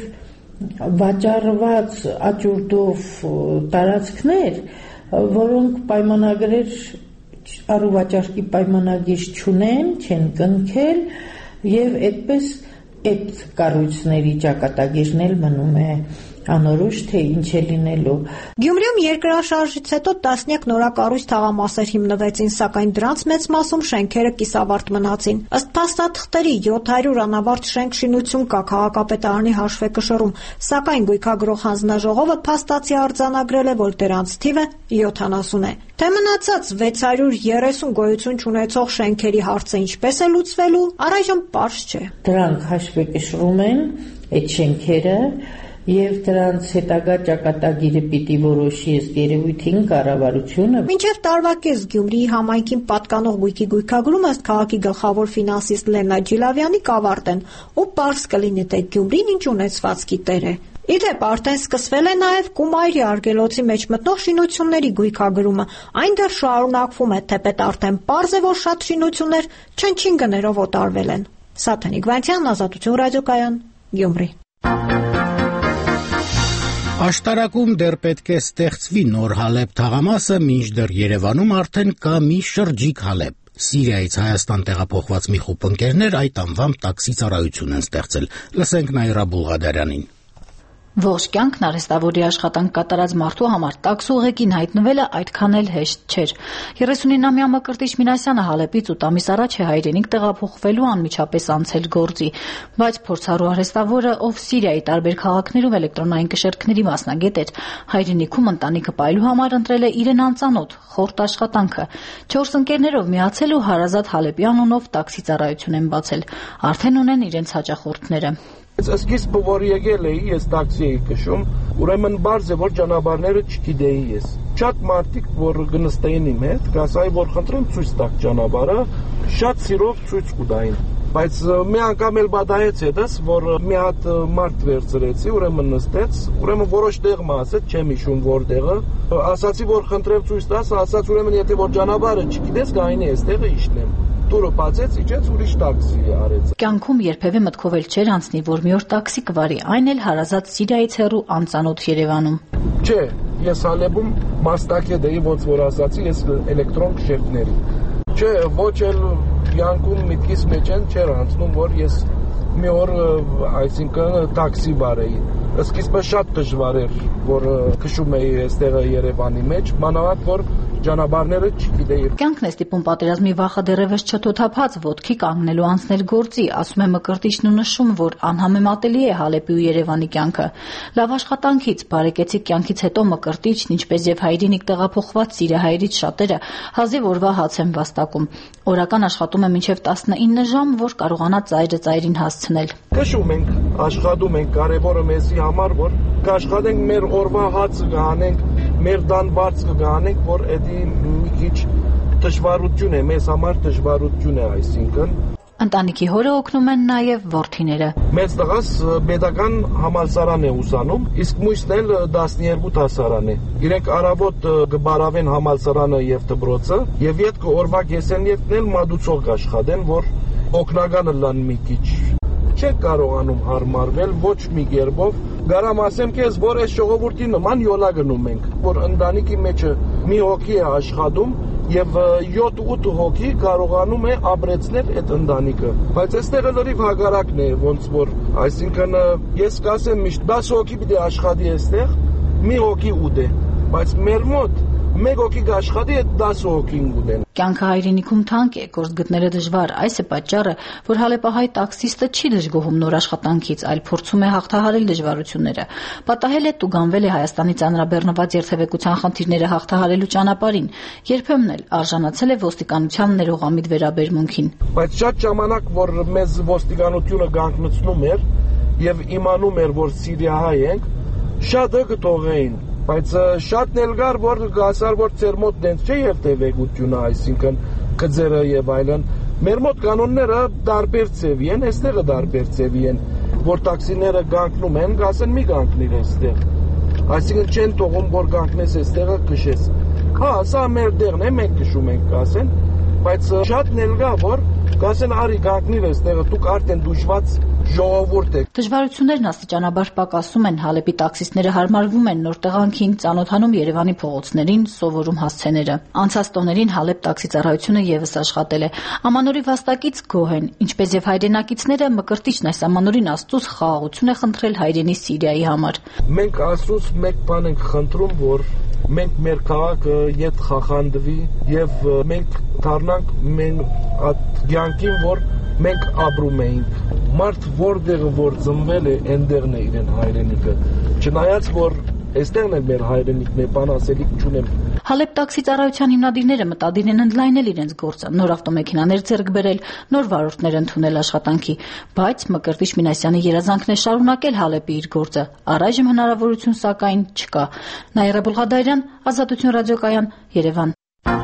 վաճառված աճուրդով տարածքներ, որոնք պայմանագրեր առուվաճառքի պայմանագիր չունեն, չեն կնքել եւ այդպես այդ կառույցների ճակատագիրն էլ մնում է անորոշ, թե ինչ է լինելու։ Գյումրիում երկրաշարժից հետո տասնյակ նորակառույց թաղամասեր հիմնվեցին, սակայն դրանց մեծ մասում շենքերը կիսավարտ մնացին։ Ըստ փաստաթղթերի յոթ հարյուր անավարտ շենք-շինություն կա քաղաքապետարանի հաշվեկշռում, սակայն գույքագրող հանձնաժողովը փաստացի արձանագրել է, որ դրանց թիվը յոթանասուն է։ Թե մնացած վեց հարյուր երեսուն գոյություն չունեցող շենքերի հարցը ինչպես է լուծվելու, առայժմ պարզ չէ։ Դրանք հաշվեկշռում են այդ շենքերը Եվ դրանց հետագա ճակատագիրը պիտի որոշի ըստ երևույթին կառավարությունը։ Մինչև տարվա կես Գյումրիի համայնքին պատկանող գույքի գույքագրումը ըստ քաղաքի գլխավոր ֆինանսիստ Լենա Ջիլավյանի կավարտեն, ու պարզ կլինի, թե Գյումրին ինչ ունեցվածքի տեր է։ Իդեպ արդեն սկսվել է նաև Կումայրի արգելոցի մեջ մտնող շինությունների գույքագրումը, այն դեռ շարունակվում է, թեպետ արդեն պարզ է, որ շատ շինություններ չնչին գներով օտարվել են։ Սաթենիկ Վանցյան, Ազատություն ռադիոկայան, Գյումրի։ Աշտարակում դեռ պետք է ստեղծվի նոր Հալեբ թաղամասը, մինչդեռ Երևանում արդեն կա մի շրջիկ Հալեբ։ Սիրիայից Հայաստան տեղափոխված մի խումբ ընկերներ այդ անվամբ տաքսի ծառայություն են ստեղծել։ Լսենք Նաիրա Բուլղադարյանին։ Ողջ կյանքն արհեստավորի աշխատանք կատարած մարդու համար տաքս ուղեկին հայտնվելը այդքան էլ հեշտ չէր։ երեսունինամյա Մկրտիչ Մինասյանը Հալեպից ութ ամիս առաջ է հայրենիք տեղափոխվելու անմիջապես անցել գործի, բայց փորձառու արհեստավորը, ով Սիրիայի տարբեր քաղաքներում էլեկտրոնային կշեռքների մասնագետ էր, հայրենիքում ընտանիքը պահելու համար ընտրել է իրեն անծանոթ խորտ աշխատանքը։ Չորս ընկերներով միացել ու հարազատ Հալեպի անունով տաքսի ծառայություն են բացել։ Արդեն ունեն իրենց հաճախորդները։ Սկիզբը որ եկել էի, ես տաքսի էի քշում, ուրեմն բարձ է որ ճանապարհները չգիտեի ես։ Շատ մարդիկ որ գնստեին իմ հետ, կասայի որ խնդրեմ ցույց տաք ճանապարհը, շատ սիրով ցույց կտային։ Բայց մի անգամ էլ բադայեց հետս, որ մի հատ մարդ վերցրեցի, ուրեմն նստեց, ուրեմն որոշ տեղ մասեց, չեմ հիշում որտեղը, ասացի որ խնդրեմ ցույց տաս, ասաց ուրեմն եթե որ ճանապարհը չգիտես, գայնի էստեղը իշնեմ։ Տուրը բացեց, իջեց ուրիշ տաքսի արեց։ Կյանքում երբևէ մտքով էլ չէր անցնի, որ մի օր տաքսի կվարի, այն էլ հարազատ Սիրիայից հեռու անծանոթ Երևանում։ Չէ, ես Հալեբում մասնակետ էի, ոնց որ ասացի, ես էլեկտրոն կշերտների։ Չէ, ոչ էլ կյանքում միտքիս մեջ են չէր անցնում, որ ես մի օր, այսինքն տաքսի վարեի։ Սկիզբը շատ դժվար էր, որ քշում էի այստեղ Երևանի մեջ, մանավանդ որ ճանապարհները չգիտեի։ Կյանքն է ստիպում պատերազմի վախը դեռևս չթոթափած ոտքի կանգնելու անցնել գործի, ասում է Մկրտիչն ու նշում, որ անհամեմատելի է Հալեպի ու Երևանի կյանքը։ Լավ աշխատանքից, բարեկեցիկ կյանքից հետո Մկրտիչն, ինչպես եւ հայրենիք տեղափոխված սիրահայրից շատերը, հազիվ օրվա հաց են վաստակում։ Օրական աշխատում է մինչև տասնինը ժամ, որ կարողանա ծայրը ծայրին հասցնել։ Քշում ենք, աշխատում ենք, կարևորը մեզի համար, որ կաշխատենք մեր օրվա հացը գանենք, մեր դան բարձ կգանենք, որ էդի մի քիչ դժվարություն է, մեզ համար դժվարություն է, այսինքն։ Ընտանիքի հորը օգնում են նաև որդիները։ Մեծ տղաս պետական համալսարան է ուսանում, իսկ մույսն էլ տասներկու դասարան է։ Իրենք առավոտ կբարավեն համալսարանը եւ դպրոցը, եւ յետքը օրվա կեսեն յետքն էլ մատուցող աշխատեն, որ օգնականը լան մի քիչ։ Չեն կարողանում հարմարվել ոչ մի կերպով։ Գարամ ասեմ քեզ, որ այս ժողովրդի նման յոլա գնում ենք, որ ընտանիքի մեջը մի հոգի է աշխատում եւ յոթ-ութ հոգի կարողանում է ապրեցնել այդ ընտանիքը։ Բայց այստեղ լրիվ հագարակն է, ոնց որ, այսինքն ես կասեմ միշտ դաս հոգի պիտի աշխատի այստեղ, մի հոգի ուտե, բայց մեր մոտ մեկ հոգի կաշխատի, այդ դասը հոգին ուտեն։ Կյանքը հայրենիքում թանկ է, գործ գտնելը դժվար, այս է պատճառը, որ հալեպահայ տաքսիստը չի դժգոհում նոր աշխատանքից, այլ փորձում է հաղթահարել դժվարությունները։ Պատահել է տուգանվել է Հայաստանի ծանրաբեռնված երթևեկության խնդիրները հաղթահարելու ճանապարհին, երբեմն էլ արժանացել է ոստիկանության ներողամիտ վերաբերմունքին։ Բայց շատ ժամանակ, որ մեզ ոստիկանությունը գանգնեցնում էր եւ իմանում էր, որ սիրիահայ ենք, շատը կթողեին։ Բայց շատն էլ գար, որ գասար, որ ծեր մոտ դենց չէ երթևեկությունը, այսինքն կձերը եւ այլն։ Մեր մոտ կանոնները տարբեր ծևի են, այստեղը տարբեր ծևի են, որ տաքսիները գանկնում են, գասեն մի գանկնիր այստեղ։ Այսինքն չեն թողում, որ գանկնես այստեղը քշես։ Հա, սա մեր տեղն է, մենք քշում ենք, գասեն, բայց շատն էլ գա, որ գասեն արի գանկնիր այստեղը, դուք արդեն դժված ժողովուրդ եք։ Դժվարություններն աստիճանաբար պակասում են, Հալեպի տաքսիստները հարմարվում են նոր տեղանքին, ծանոթանում Երևանի փողոցներին, սովորում հասցեները։ Անցած տոներին Հալեպ տաքսի ծառայությունը եւս աշխատել է։ Ամանորի վաստակից գոհ են, ինչպես եւ հայրենակիցները, Մկրտիչն այս ամանորին Աստծուց խաղաղություն է խնդրել հայրենի Սիրիայի համար։ Մենք Աստծուց մեկ բան ենք խնդրում, որ մենք մեր քաղաքը ետ խախանդվի եւ մենք դառնանք մենք այդ կյանքին, որ մենք ապրում էինք։ Մարդ որտեղը որ ծնվել է, այնտեղն է իրեն հայրենիքը։ Չնայած որ այստեղն է մեր հայրենիքն է, բան ասելիք չունեմ։ Հալեբ տաքսի ծառայության հիմնադիրները մտադիր են ընդլայնել իրենց գործը, նոր ավտոմեքենաներ ձեռք բերել, նոր վարորդներ ընդունել աշխատանքի, բայց Մկրտիչ Մինասյանի երազանքն է շարունակել Հալեպի իր գործը։ Առայժմ հնարավորություն սակայն չկա։ Նաիրա Բուլղադարյան, Ազատություն ռադիոկայան, Երևան։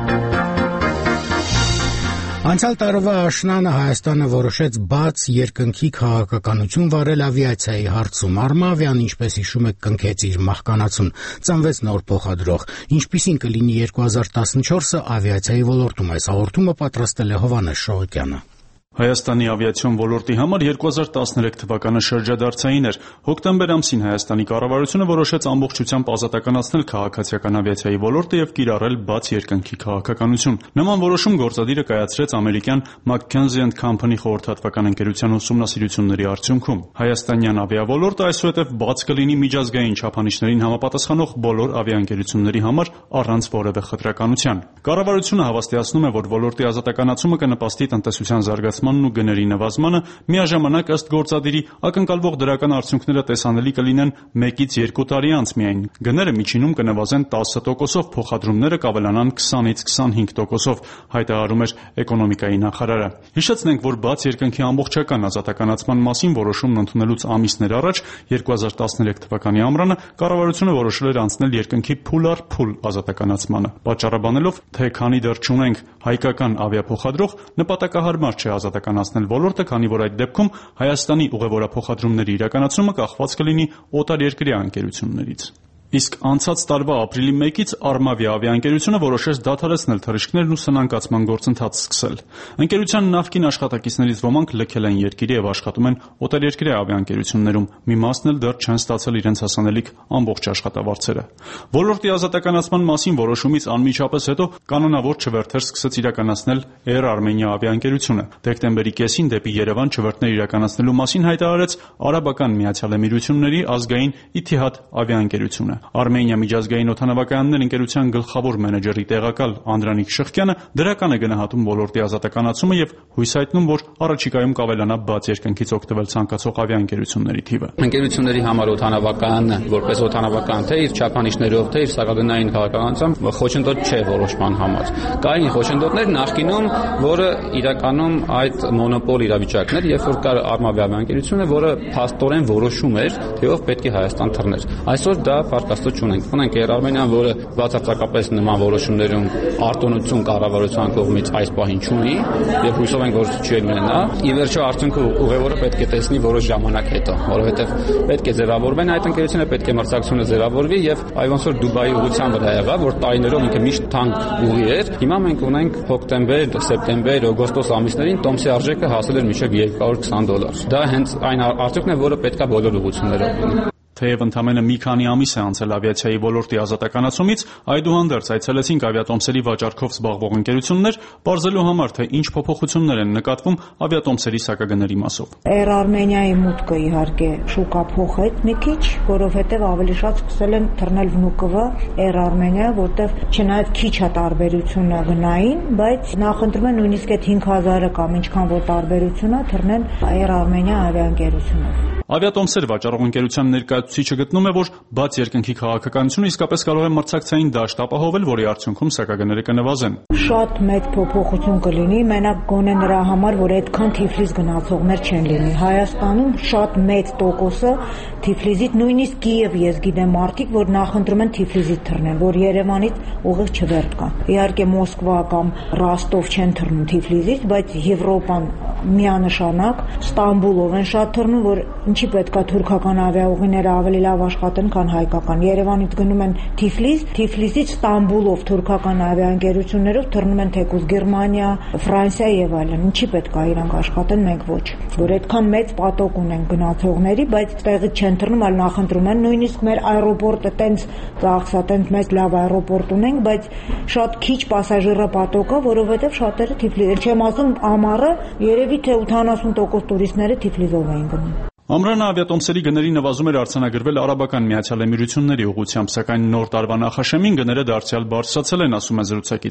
Անցյալ տարվա աշնանը Հայաստանը որոշեց բաց երկնքի քաղաքականություն վարել ավիացիայի հարցում։ Արմավյան, ինչպես հիշում եք, կնքեց իր մահկանացուն, ծնվեց նոր փոխադրող։ Ինչպիսին կլինի երկու հազար տասնչորսը ավիացիայի ոլորտում, այս հաղորդումը պատրաստել է Հովհաննես Շահոկյանը։ Հայաստանի ավիացիոն ոլորտի համար երկու հազար տասներեք թվականը շրջադարձային էր։ Հոկտեմբեր ամսին Հայաստանի կառավարությունը որոշեց ամբողջությամբ ազատականացնել քաղաքացիական ավիացիայի ոլորտը եւ կիրառել բաց երկնքի քաղաքականություն։ Նման որոշում գործադիրը կայացրեց ամերիկյան McKinsey and Company խորհրդատվական ընկերության ուսումնասիրությունների արդյունքում։ Հայաստանյան ավիավոլորտը այսուհետև բաց կլինի միջազգային չափանիշներին համապատասխանող բոլոր ավիաընկերությունների համար առանց որևէ խտրականության։ Կառավարությունը հավաստիացնում է, որ ոլորտի ազատականացումը կնպաստի տնտեսության զարգացման ու գների նվազմանը, միաժամանակ ըստ գործադիրի ակնկալվող դրական արդյունքները տեսանելի կլինեն մեկից երկու տարի անց միայն։ Գները միջինում կնվազեն տասը տոկոսով, փոխադրումները կավելանան քսանից քսանհինգ տոկոսով, հայտարարում էր էկոնոմիկայի նախարարը։ Հիշեցնենք, որ բաց երկնքի ամբողջական ազատականացման մասին որոշումն ընդունելուց ամիսներ առաջ, երկու հազար տասներեք թվականի ամռանը, կառավարությունը որոշել էր անցնել երկնքի փուլ առ փուլ ազատականացմանը, պատճառաբանելով, թե քանի դեռ չունենք հայկական ավիափոխադրող, նպատակահարմար չէ ազատականացնել ոլորտը, քանի որ այդ դեպքում Հայաստանի ուղևորափոխադրումների իրականացումը կախված կլինի օտարերկրյա ընկերություններից։ Իսկ անցած տարվա ապրիլի մեկից Արմավիա ավիաընկերությունը որոշեց դադարեցնել թռիչքներն ու սնանկացման գործընթաց սկսել։ Ընկերության նախկին աշխատակիցներից ոմանք լքել են երկիրը եւ աշխատում են օտարերկրյա ավիաընկերություններում, մի մասն էլ դեռ չեն ստացել իրենց հասանելիք ամբողջ աշխատավարձերը։ Ոլորտի ազատականացման մասին որոշումից անմիջապես հետո կանոնավոր չվերթեր սկսեց իրականացնել Air Armenia ավիաընկերությունը։ Դեկտեմբերի կեսին դեպի Երևան չվերթներ իրականացնելու մասին հայտարարեց Արաբական Միացյալ Էմիրությունների ազգային Իթիհադ ավիաընկերությունը։ Արմենիա միջազգային օդանավակայաններ ընկերության գլխավոր մենեջերի տեղակալ Անդրանիկ Շղկյանը դրական է գնահատում ոլորտի ազատականացումը եւ հույս հայտնում, որ առաջիկայում կավելանա բաց երկնքից օգտվել ցանկացող ավիաընկերությունների թիվը։ Ընկերությունների համար օդանավակայանը որպես օդանավակայան թե իր չափանիշներով, թե իր սակագնային քաղաքականությամբ խոչընդոտ չէ որոշման համար։ Կային խոչընդոտներ նախկինում, որը իրականում այդ մոնոպոլ իրավիճակն էր, երբ որ կար Արմավիա ավիաընկերությունը, որը փաստորեն որոշում էր, թե ով պետք է Հայաստան թռներ։ Այսօր դա Պարտաստո չունենք։ Ունենք Air Armenia-ն, որը բացարձակապես նման որոշումներում արտոնություն կառավարության կողմից այս պահին չունի եւ հույսով ենք, որ չի ունենա։ Ի վերջո արդյունքը ուղևորը պետք է տեսնի որոշ ժամանակ հետո, որովհետեւ պետք է ձևավորվեն այդ ընկերությունը, պետք է մրցակցությունը ձևավորվի եւ այ ոնց որ Դուբայի ուղղության վրա եղավ, որ տարիներով ինքը միշտ թանկ ուղի էր։ Հիմա մենք ունենք հոկտեմբեր, սեպտեմբեր, օգոստոս ամիսներին տոմսի արժեքը հասել էր մինչեւ երկու հարյուր քսան դոլար։ Դա հենց այն արդյունքն է, որը պետքա բոլոր ուղղություններով լինի։ Թեև ընդամենը մի քանի ամիս է անցել ավիացիայի ոլորտի ազատականացումից, այդուհանդերձ այցելեցինք ավիատոմսերի վաճառքով զբաղվող ընկերություններ, բարձելու համար, թե ինչ փոփոխություններ են նկատվում ավիատոմսերի սակագների մասով։ Air Armenia-ի մուտքը իհարկե շուկա փոխեց մի քիչ, որովհետև ավելի շատ սկսել են թռնել վնուկը Air Armenia, որտեղ չնայած քիչ է տարբերությունը գնային, բայց նախընտրում են նույնիսկ այդ հինգ հազարը կամ ինչքան որ տարբերություն է թռնեն Air Armenia ավիաընկերությունով։ Ավիատոմսեր վաճառող ընկերության ներկայացուցիչը գտնում է, որ բաց երկնքի քաղաքականությունը իսկապես կարող է մրցակցային դաշտ ապահովել, որի արդյունքում սակագները կնվազեն։ Շատ մեծ փոփոխություն կլինի, մենակ գոնե նրա համար, որ այդքան Թիֆլիս գնացողներ չեն լինի։ Հայաստանում շատ մեծ տոկոսը Թիֆլիսից, նույնիսկ Կիև ես գիտեմ մարդիկ, որ նախընտրում են Թիֆլիսից թռնել, որ Երևանից ուղիղ չվերթ կա։ Իհարկե Մոսկվա կամ Ռոստով չեն թռնում Թիֆլիսից, բայց Եվրոպան միանշանակ Ստամբուլով են շատ թռնում, որ ինչի պետքա թուրքական ավիաուղիները ավելի լավ աշխատեն, քան հայկական։ Երևանից գնում են Թիֆլիս, Թիֆլիսից Ստամբուլով թուրքական ավիաընկերություններով թռնում են թեկուզ Գերմանիա, Ֆրանսիա եւ այլն։ Ինչի պետքա իրանք աշխատեն, մենք ոչ։ Որ այդքան մեծ պատոկ ունեն գնացողների, բայց տեղից չեն թռնում, այլ նախընտրում են։ Նույնիսկ մեր аэроպորտը տենց ծախսա, տենց մեծ լավ аэроպորտ ունենք, բայց շատ քիչ պասաժիրը պատոկ է, որովհետեւ շատերը Թիֆլիս, չեմ ասում ամառը, երևի թե ութանասուն տոկոս տուրիստները Թիֆլիսով էին գնում։ Ամռանը ավիատոմսերի գների նվազում էր արձանագրվել Արաբական Միացյալ Էմիրությունների ուղղությամբ, սակայն նոր տարվա նախաշեմին գները դարձյալ բարձրացել են, ասում է զրուցակիցս։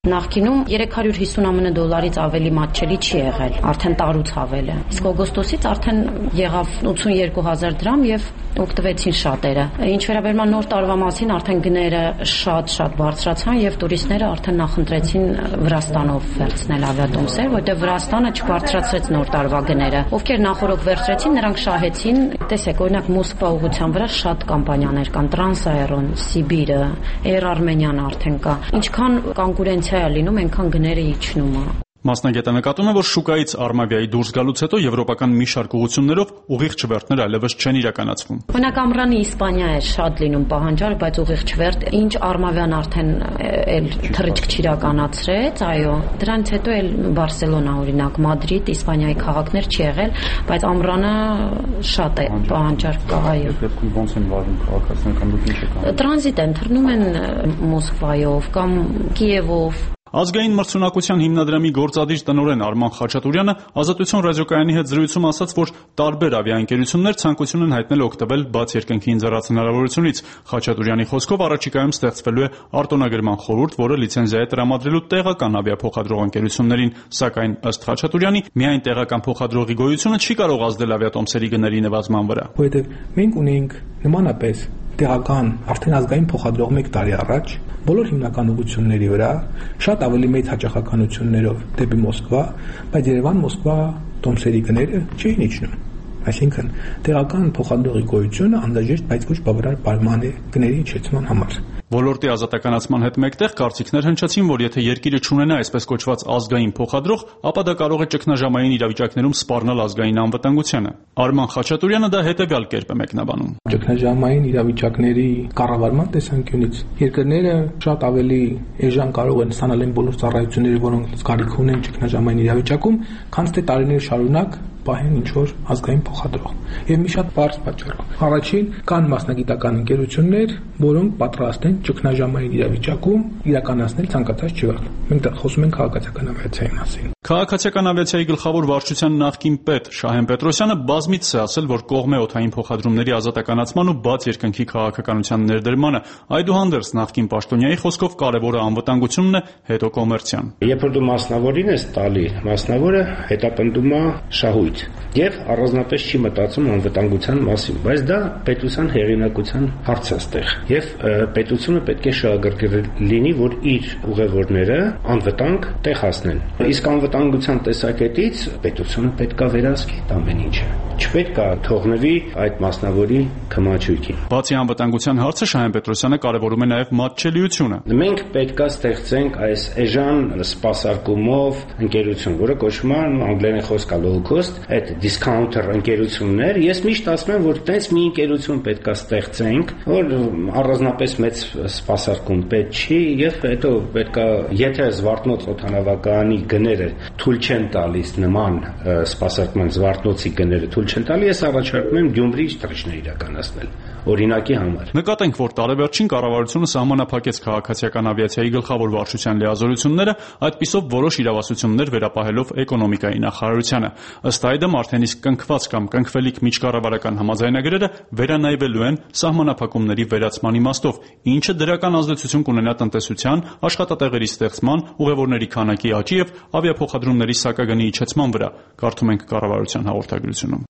Նախկինում երեք հարյուր հիսուն ԱՄՆ դոլարից ավելի մատչելի չի եղել, արդեն տարուց ավել է։ Իսկ օգոստոսից արդեն եղավ ութսունուերկու հազար դրամ եւ օգտվեցին շատերը։ Ինչ վերաբերում է նոր տարվա մասին, արդեն գները շատ-շատ բարձրացան եւ տուրիստները արդեն նախընտրեցին Վրաստանով վերցնել ավիատոմսեր, որտեղ Վրաստանը չբարձրացրեց նոր տարվա գները։ Ովքեր նախորդ վերցրեցին, նրանք շահեցին, տեսեք, օրինակ Մոսկվա ուղղության վրա շատ կամպանիաներ կան, Transaeron, Sibir-ը, Air Armenian արդեն կա։ Ինչքան կոնկուրենցիա է լինում, այնքան գները իջնում է։ Մասնագետը նկատում է, որ շուկայից Արմավիայի դուրս գալուց հետո եվրոպական մի շարք ուղղություններով ուղիղ չվերթներ այլևս չեն իրականացվում։ Օրինակ Ամռանի Իսպանիա է շատ լինում պահանջարկ, բայց ուղիղ չվերթ, ինչ Արմավյան արդեն էլ թռիչք չիրականացրեց, այո, դրանից հետո էլ Բարսելոնա, օրինակ Մադրիդ, Իսպանիայի քաղաքներ չի եղել, բայց Ամռանը շատ է պահանջարկ կա, այո։ Դեպքում ո՞նց են վարվում քաղաքացիները կամ ինչ է կանում։ Տրանզիտ են, թռնում են Մոսկվայով կամ Կիևով։ Ազգային մրցունակության հիմնադրամի գործադիր տնօրեն Արման Խաչատուրյանը Ազատություն ռադիոկայանի հետ զրույցում ասաց, որ տարբեր ավիաընկերություններ ցանկություն են հայտնել օգտվել բաց երկնքի ինձեռած հնարավորությունից։ Խաչատուրյանի խոսքով առաջիկայում ստեղծվելու է արտոնագրման խորհուրդ, որը լիցենզիա է տրամադրելու տեղական ավիափոխադրող ընկերություններին, սակայն ըստ Խաչատուրյանի միայն տեղական փոխադրողի գոյությունը չի կարող ազդել ավիատոմսերի գների նվազման վրա։ Որովհետև մենք ունենք նմանապես տեղական արդեն ազգային փոխադրող մեկ տարի առաջ բոլոր հիմնական ուղղությունների վրա շատ ավելի մեծ հաճախականություններով դեպի Մոսկվա, բայց Երևան-Մոսկվա տոմսերի գները չէին իջնում։ Այսինքն տեղական փոխադրողի գոյությունը անհրաժեշտ, բայց ոչ բավարար պայման է գների իջեցման համար։ Ոլորտի ազատականացման հետ մեկտեղ կարծիքներ հնչեցին, որ եթե երկիրը չունենա այսպես կոչված ազգային փոխադրող, ապա դա կարող է ճգնաժամային իրավիճակներում սպառնալ ազգային անվտանգությանը։ Արման Խաչատուրյանը դա հետևյալ կերպ է մեկնաբանում։ Ճգնաժամային իրավիճակների կառավարման տեսանկյունից երկրները շատ ավելի էժան կարող են ստանալ այն բոլոր ծառայությունները, որոնք զգալիք ունեն ճգնաժամային իրավիճակում, քան թե տարիներ շարունակ պահեն ինչ-որ ազգային փոխադրող։ Եվ մի շատ բարձ պատճառով։ Առաջին, կան մասնագիտական ընկերություններ, որոնք պատրաստ են ճգնաժամային իրավիճակում իրականացնել ցանկացած չվերթ։ Մենք դա խոսում ենք քաղաքացիական ավիացիայի մասին։ Քաղաքացիական ավիացիայի գլխավոր վարչության նախկին պետ Շահեն Պետրոսյանը բազմիցս է ասել, որ կողմ է օդային փոխադրումների ազատականացման ու բաց երկնքի քաղաքականության ներդրմանը։ Այդուհանդերձ նախկին պաշտոնյայի խոսքով կարևորը անվտանգությունն է, հետո կոմերցիան։ Երբ որ դու մասնավորին ես տալի, մասնավորը հետապնդում է շահույթ եւ առանձնապես չի մտածում անվտանգության մասին, բայց դա պետության հեղինակության հարց է ստեղ եւ պետությունը պետք է շահագրգիռ լինի, որ իր ուղևորները անվտանգ տեղ հասնեն։ Իսկ անվտանգության տեսակետից պետությունը պետք է վերահսկի այդ ամեն ինչը։ Չպետք է թողնվի այդ մասնավորի քմաչույքին։ Բացի անվտանգության հարցը Շահեն Պետրոսյանը կարևորում է նաև մատչելիությունը։ Մենք պետք է ստեղծենք այս էժան սպասարկումով ընկերություն, որը կոչվում է անգլերեն խոսքա low cost, այդ discounter ընկերություններ։ Ես միշտ ասում եմ, որ տես մի ընկերություն պետք է ստեղծենք, որ առանձնապես մեծ սպասարկում պետք չի եւ հետո պետք է, եթե Զվարթնոց օդանավակայանի գները թույլ չեն տալիս նման սպասարկման Զվարթնոցի գները թույլ չեն տալի, ես առաջարկում եմ Գյումրի թռիչքներ իրականացնել օրինակի համար։ Նկատենք, որ տարեվերջին կառավարությունը սահմանափակեց քաղաքացիական ավիացիայի գլխավոր վարչության լիազորությունները, այդպիսով որոշ իրավասություններ վերապահելով էկոնոմիկայի նախարարությանը։ Ըստ այդմ արդեն իսկ կնքված կամ կնքվելիք միջկառավարական համաձայնագրերը վերանայվելու են սահմանափակումների վերացման իմաստով, ինչը դրական ազդեցություն կունենա տնտեսության, աշխատատեղերի ստեղծման, ուղևորների քանակի աճի եւ ավիափոխադրումների սակագնի իջեցման վրա, կարդում ենք կառավարության հաղորդագրությունում։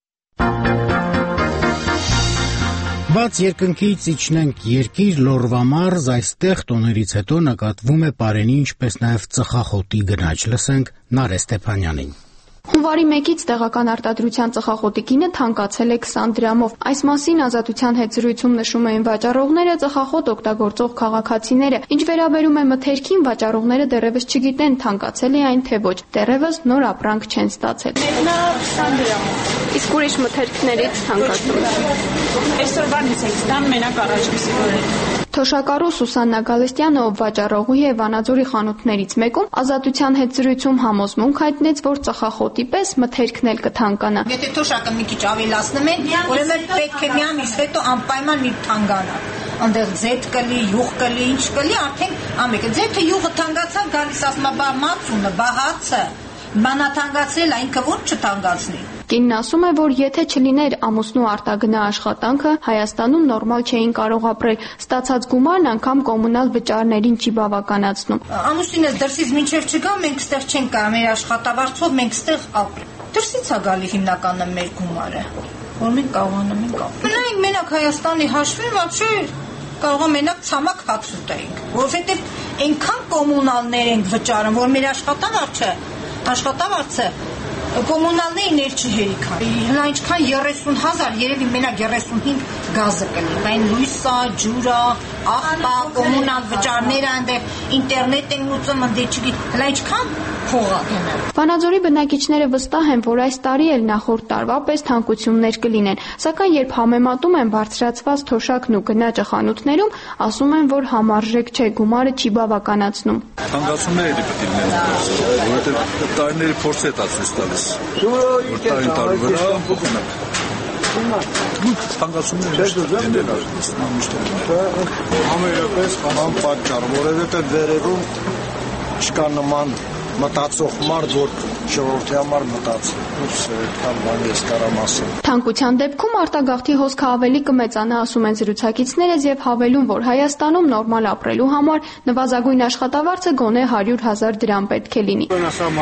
Բաց երկնքից իջնենք երկիր Լորվա մարզ, այստեղ տոներից հետո նկատվում է պարենի, ինչպես նաև ծխախոտի գնաճ, լսենք Նարէ Ստեփանյանին։ Հունվարի մեկից տեղական արտադրության ծխախոտի գինը թանկացել է քսան դրամով։ Այս մասին Ազատության հետ զրույցում նշում էին վաճառողները, ծխախոտ օգտագործող քաղաքացիները։ Ինչ վերաբերում է մթերքին, վաճառողները դեռևս չգիտեն թանկացել է այն թե ոչ, դեռևս նոր ապրանք չեն ստացել։ Մեկնա քսան դրամով։ Իսկ ուրիշ մթերքներից թանկացում է։ Այսօրվանից ենք ստան մենակ առաջին օրերին։ Թոշակառու Սուսաննա Գալստյանը, ով վաճառողի է Վանաձորի խանութներից մեկում, Ազատության հետ զրույցում համոզմունք հայտնեց, որ ծխախոտի պես մթերքն էլ կթանկանա։ Եթե թոշակը մի քիչ ավելացնում են, ուրեմն պետք է մի ամիս հետո անպայման մի թանգանա։ Այնտեղ ձեթ կլի, յուղ կլի, ինչ կլի, արդեն ամեկը ձեթը յուղը թանգացավ, գալիս ասում է՝ «Բա մածունը, բա հացը»։ Մանա թանգացրել, այնքը ո՞նց չթանգացնի։ Կինն ասում է, որ եթե չլիներ ամուսնու արտագնա աշխատանքը, Հայաստանում նորմալ չէին կարող ապրել, ստացած գումարն անգամ կոմունալ վճարներին չի բավականացնում։ Ամուսինս դրսից մինչև չգա, մենք ստեղ չենք կարող, մեր աշխատավարձով մենք ստեղ ապրենք։ Դրսից է գալի հիմնականը մեր գումարը, որ մենք կարողանում ենք ապրել։ Մենք մենակ Հայաստանի հաշվին вообще կարող եմ մենակ ցամաք հաց ուտենք, որովհետև այնքան կոմունալներ ենք վճարում, որ մեր աշխատավարձը, աշխատավարձը կոմունալների ներչի հերիք է։ Հլա ինչքան երեսուն հազար, երևի մենակ երեսուն հինգ գազը կլինի, այն լույսը, ջուրը, աղբա, կոմունալ վճարները, այնտեղ ինտերնետ են լուծում, ընդե չգիտեմ, հլա ինչքան փող է։ Վանաձորի բնակիչները վստահ են, որ այս տարի էլ նախորդ տարվա պես թանկություններ կլինեն, սակայն երբ համեմատում են բարձրացված թոշակն ու գնաճը խանութներում, ասում են, որ համարժեք չէ, գումարը չի բավականացնում։ Թանկացումները պետք է լինեն, որովհետև տարիների փորձ է տալիս տալիս, որ տարին տարի վրա փոխանակ։ Թանկացումները ամենապես անպատճառ, որովհետև վերևում չկա նման մտածող մարդ, որ ժողովրդի համար մտածի։ Այդքան բան ես կարամ ասել։ Թանկության դեպքում արտագաղթի հոսքը ավելի կմեծանա, ասում են զրուցակիցներս եւ հավելում, որ Հայաստանում նորմալ ապրելու համար նվազագույն աշխատավարձը գոնե հարյուր հազար դրամ պետք է լինի։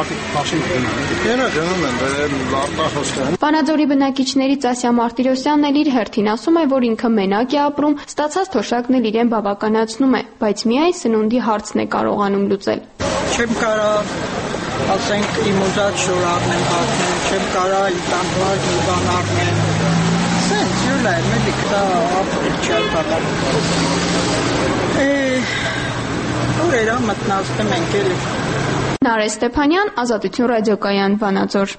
Վանաձորի բնակիչներից Ասիա Մարտիրոսյանն էլ իր հերթին ասում է, որ ինքը մենակ է ապրում, ստացած թոշակն էլ իրեն բավականացնում է, բայց միայն սնունդի հարցն է կարողանում լուծել։ Չեմ կարող ասենք իմ ուզած շորարն եմ հատնում, չեմ կարա իտանվար դիվան առնեմ, սենց յուլ է, մետիք դա ապրիլ չել կարող, ուրերա մտնազդում ենք էլի։ Նարէ Ստեփանյան, Ազատություն ռադիոկայան, Վանաձոր։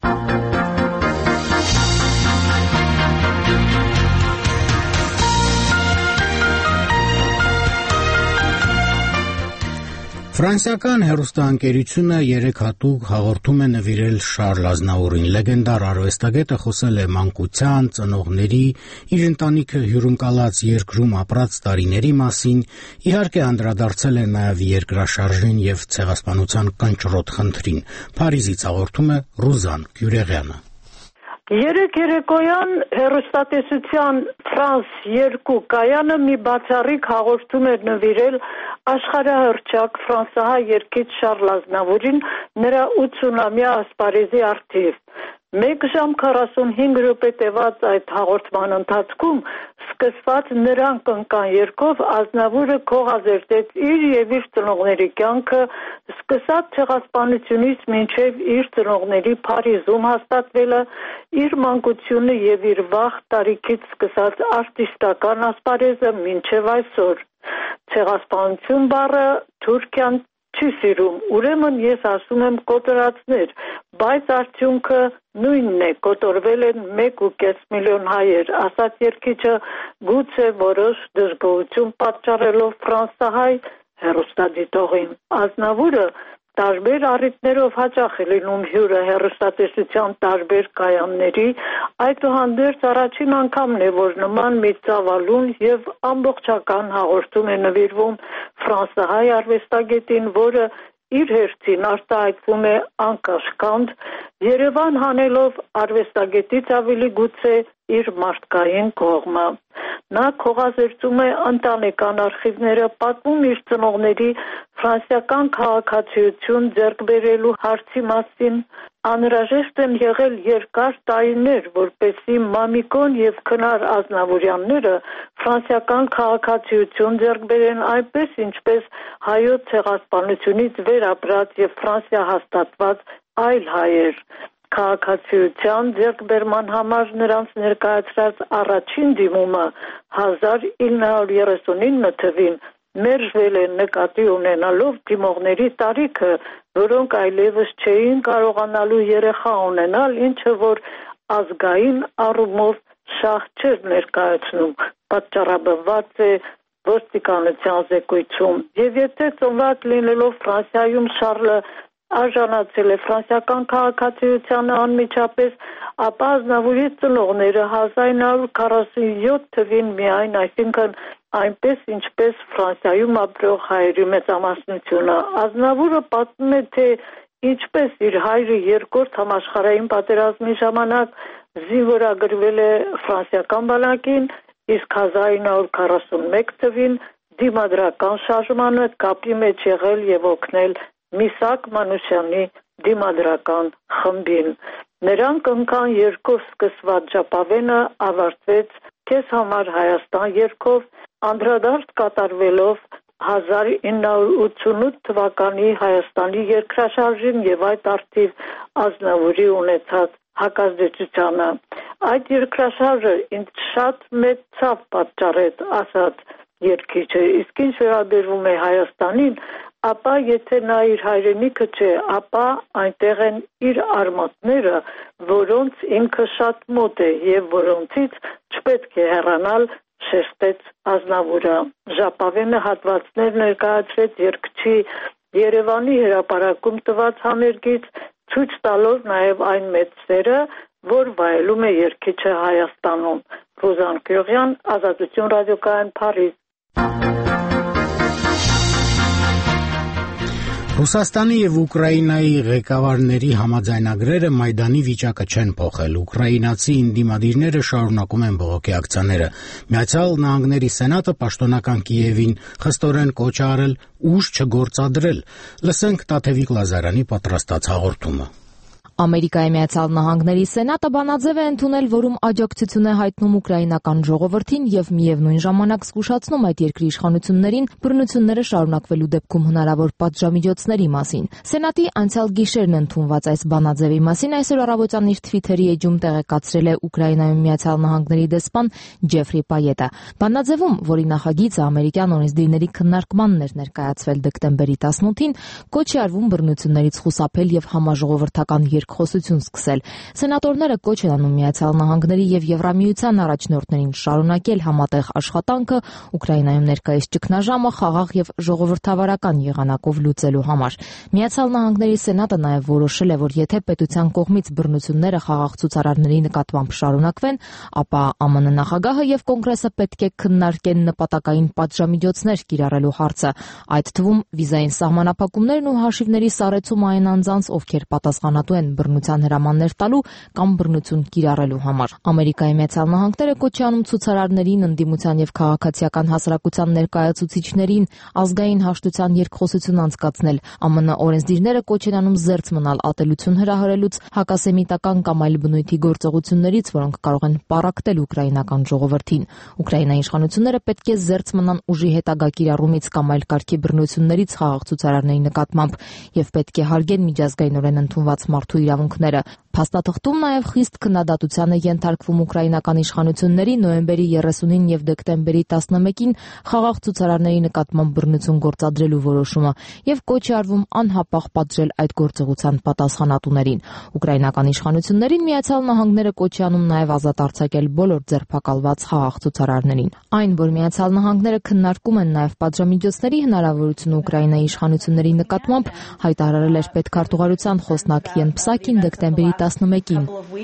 Ֆրանսիական հեռուստաընկերությունը երեք հատուկ հաղորդում է նվիրել Շարլ Ազնավուրին։ Լեգենդար արվեստագետը խոսել է մանկության, ծնողների, իր ընտանիքը հյուրընկալած երկրում ապրած տարիների մասին, իհարկե անդրադարձել է նաև երկրաշարժին եւ ցեղասպանության կնճռոտ խնդրին։ Փարիզից հաղորդում է Ռուզան Գյուրեղյանը։ Երեք երեկոյան հեռուստատեսության Ֆրանս երկու կայանը մի բացառիկ հաղորդում էր նվիրել աշխարհահռչակ ֆրանսահայ երգիչ Շարլ Ազնավուրին նրա ութսունամյա ասպարեզի առթիվ։ Մեկ ժամ քառասունհինգ րոպե տևած այդ հաղորդման ընթացքում սկսված նրանք ընկան երգով Ազնավուրը քողազերծեց իր եւ իր ծնողների կյանքը, սկսած ցեղասպանությունից մինչեւ իր ծնողների Փարիզում հաստատվելը, իր մանկությունը եւ իր վաղ տարիքից սկսած արտիստական ասպարեզը մինչեւ այսօր։ Ցեղասպանություն բառը Թուրքիան չի սիրում, ուրեմն ես ասում եմ կոտորածներ, բայց արդյունքը նույնն է, կոտորվել են մեկ ու կես միլիոն հայեր, ասաց երգիչը գուցե որոշ դժգոհություն պատճառելով ֆրանսահայ հեռուստադիտողին։ Ազնավուրը տարբեր առիթներով հաճախ է լինում հյուրը հեռուստատեսության տարբեր կայանների, այդուհանդերձ առաջին անգամն է, որ նման մի ծավալուն եւ ամբողջական հաղորդում է նվիրվում ֆրանսահայ արվեստագետին, որը իր հերթին արտահայտվում է անկաշկանդ, Երևան հանելով արվեստագետից ավելի գուցե իր մարդկային կողմը։ Նա քողազերծում է ընտանեկան արխիվները, պատմում իր ծնողների ֆրանսիական քաղաքացիություն ձեռք բերելու հարցի մասին, անհրաժեշտ են եղել երկար տարիներ, որպեսզի Մամիկոն եւ Քնար Ազնավուրյանները ֆրանսիական քաղաքացիություն ձեռք բերեն այնպես, ինչպես հայոց ցեղասպանությունից վերապրած եւ Ֆրանսիա հաստատված այլ հայեր։ Քաղաքացիության ձեռքբերման համար նրանց ներկայացրած առաջին դիմումը հազար ինը հարյուր երեսունինը թվին մերժվել է նկատի ունենալով դիմողների տարիքը, որոնք այլևս չէին կարողանալու երեխա ունենալ, ինչը որ ազգային առումով շահ չէր ներկայացնում, պատճառաբնված է ոստիկանության զեկույցում։ Եվ եթե ծնված լինելով Ֆրանսիայում Շարլը արժանացել է ֆրանսիական քաղաքացիությանը անմիջապես, ապա Ազնավուրի ծնողները հազար ինը հարյուր քառասունյոթ թվին միայն, այսինքն այնպես ինչպես Ֆրանսիայում ապրող հայերի մեծամասնությունը։ Ազնավուրը պատմում է, թե ինչպես իր հայրը երկրորդ համաշխարհային պատերազմի ժամանակ զինվորագրվել է ֆրանսիական բանակին, իսկ հազար ինը հարյուր քառասունմեկ թվին դիմադրական շարժմանը կապի մեջ եղել եւ օգնել Միսակ Մանուշյանի դիմադրական խմբին։ Նրանք ընկան երկով սկսված ժապավենը ավարտվեց «Քեզ համար Հայաստան» երգով, անդրադարձ կատարվելով հազար ինը հարյուր ութսունութ թվականի Հայաստանի երկրաշարժին եւ այդ արդիվ Ազնավուրի ունեցած հակազդեցությանը։ Այդ երկրաշարժը ինձ շատ մեծ ցավ պատճառեց, ասաց երգիչը, իսկ ինչ վերաբերվում է Հայաստանին, ապա եթե նա իր հայրենիքը չէ, ապա այնտեղ են իր արմատները, որոնց ինքը շատ մոտ է եւ որոնցից չպետք է հեռանալ, շեշտեց Ազնավուրը։ Ժապավենը հատվածներ ներկայացրեց երգչի Երևանի հրապարակում տված համերգից, ցույց տալով նաեւ այն մեծ սերը, որ վայելում է երգիչը Հայաստանում։ Ռուզան Գյուղյան, Ազատություն ռադիոկայան, Փարիզ։ Ռուսաստանի եւ Ուկրաինայի ղեկավարների համաձայնագրերը Մայդանի վիճակը չեն փոխել։ Ուկրաինացի ինդիմադիրները շարունակում են բողոքի ակցիաները։ Միացյալ Նահանգների Սենատը պաշտոնական Կիևին խստորեն կոչ է արել ուժ չգործադրել։ Լսենք Տաթևիկ Լազարյանի պատրաստած հաղորդումը։ Ամերիկայի Միացյալ Նահանգների Սենատը բանաձև է ընդունել, որում աջակցություն է հայտնում ուկրաինական ժողովրդին եւ միևնույն ժամանակ զգուշացնում այդ երկրի իշխանություններին բռնությունները շարունակվելու դեպքում հնարավոր պատժամիջոցների մասին։ Սենատի անցյալ գիշերն ընդունված այս բանաձևի մասին այսօր առավոտյան իր Twitter-ի էջում տեղեկացրել է Ուկրաինայում Միացյալ Նահանգների դեսպան Ջեֆրի Պայետը։ Բանաձևում, որի նախագիծը ամերիկյան օրենսդիրների քննարկմանն էր ներկայացվել դեկտեմբերի տասնութին, կոչ է արվում բռնություններից խուսափել եւ համաժողովրդական երկխոսություն սկսել։ Սենատորները կոչ են անում Միացյալ Նահանգների եւ Եվրամիության առաջնորդներին շարունակել համատեղ աշխատանքը Ուկրաինայում ներկայիս ճգնաժամը խաղաղ եւ ժողովրդավարական եղանակով լուծելու համար։ Միացյալ Նահանգների Սենատը նաեւ որոշել է, որ եթե պետության կողմից բռնությունները խաղաղ ցուցարարների նկատմամբ շարունակվեն, ապա ԱՄՆ նախագահը եւ կոնգրեսը պետք է քննարկեն նպատակային պատժամիջոցներ կիրառելու հարցը, այդ թվում վիզային սահմանափակումներն ու հաշիվների սառեցումը այն անձանց, ովքեր պատասխանատու են բռնության հրամաններ տալու կամ բռնություն կիրառելու համար։ Ամերիկայի Միացյալ Նահանգները կոչ է անում ցուցարարներին, ընդդիմության եւ քաղաքացիական հասարակության ներկայացուցիչներին ազգային հաշտության երկխոսություն անցկացնել։ ԱՄՆ օրենսդիրները կոչ են անում զերծ մնալ ատելություն հրահրելուց, հակասեմիտական կամ այլ բնույթի գործողություններից, որոնք կարող են պառակտել ուկրաինական ժողովրդին։ Ուկրաինայի իշխանությունները պետք է զերծ մնան ուժի հետագա կիրառումից կամ այլ կարգի բռնություններից խաղաղ ցուցարարների նկատմամբ եւ պետք է հարգեն միջազգայինորեն ընդունված մարդու իրավունքները։ Փաստաթղթում նաև խիստ քննադատության է ենթարկվում ուկրաինական իշխանությունների նոյեմբերի երեսունին եւ դեկտեմբերի տասնմեկին խաղաղ ցուցարարների նկատմամբ բռնություն գործադրելու որոշումը եւ կոչ է արվում անհապաղ պատժել այդ գործողության պատասխանատուներին։ Ուկրաինական իշխանություններին Միացյալ Նահանգները կոչ է անում նաև ազատ արձակել բոլոր ձերբակալված խաղաղ ցուցարարներին։ Այն, որ Միացյալ Նահանգները քննարկում են նաև պատժամիջոցների հնարավորությունը Ուկրաինայի իշխանությունների նկատմամբ, հայտարարել էր պետքարտուղարության խոսնակ Են Պսակին դեկտեմբերի տասնմեկին։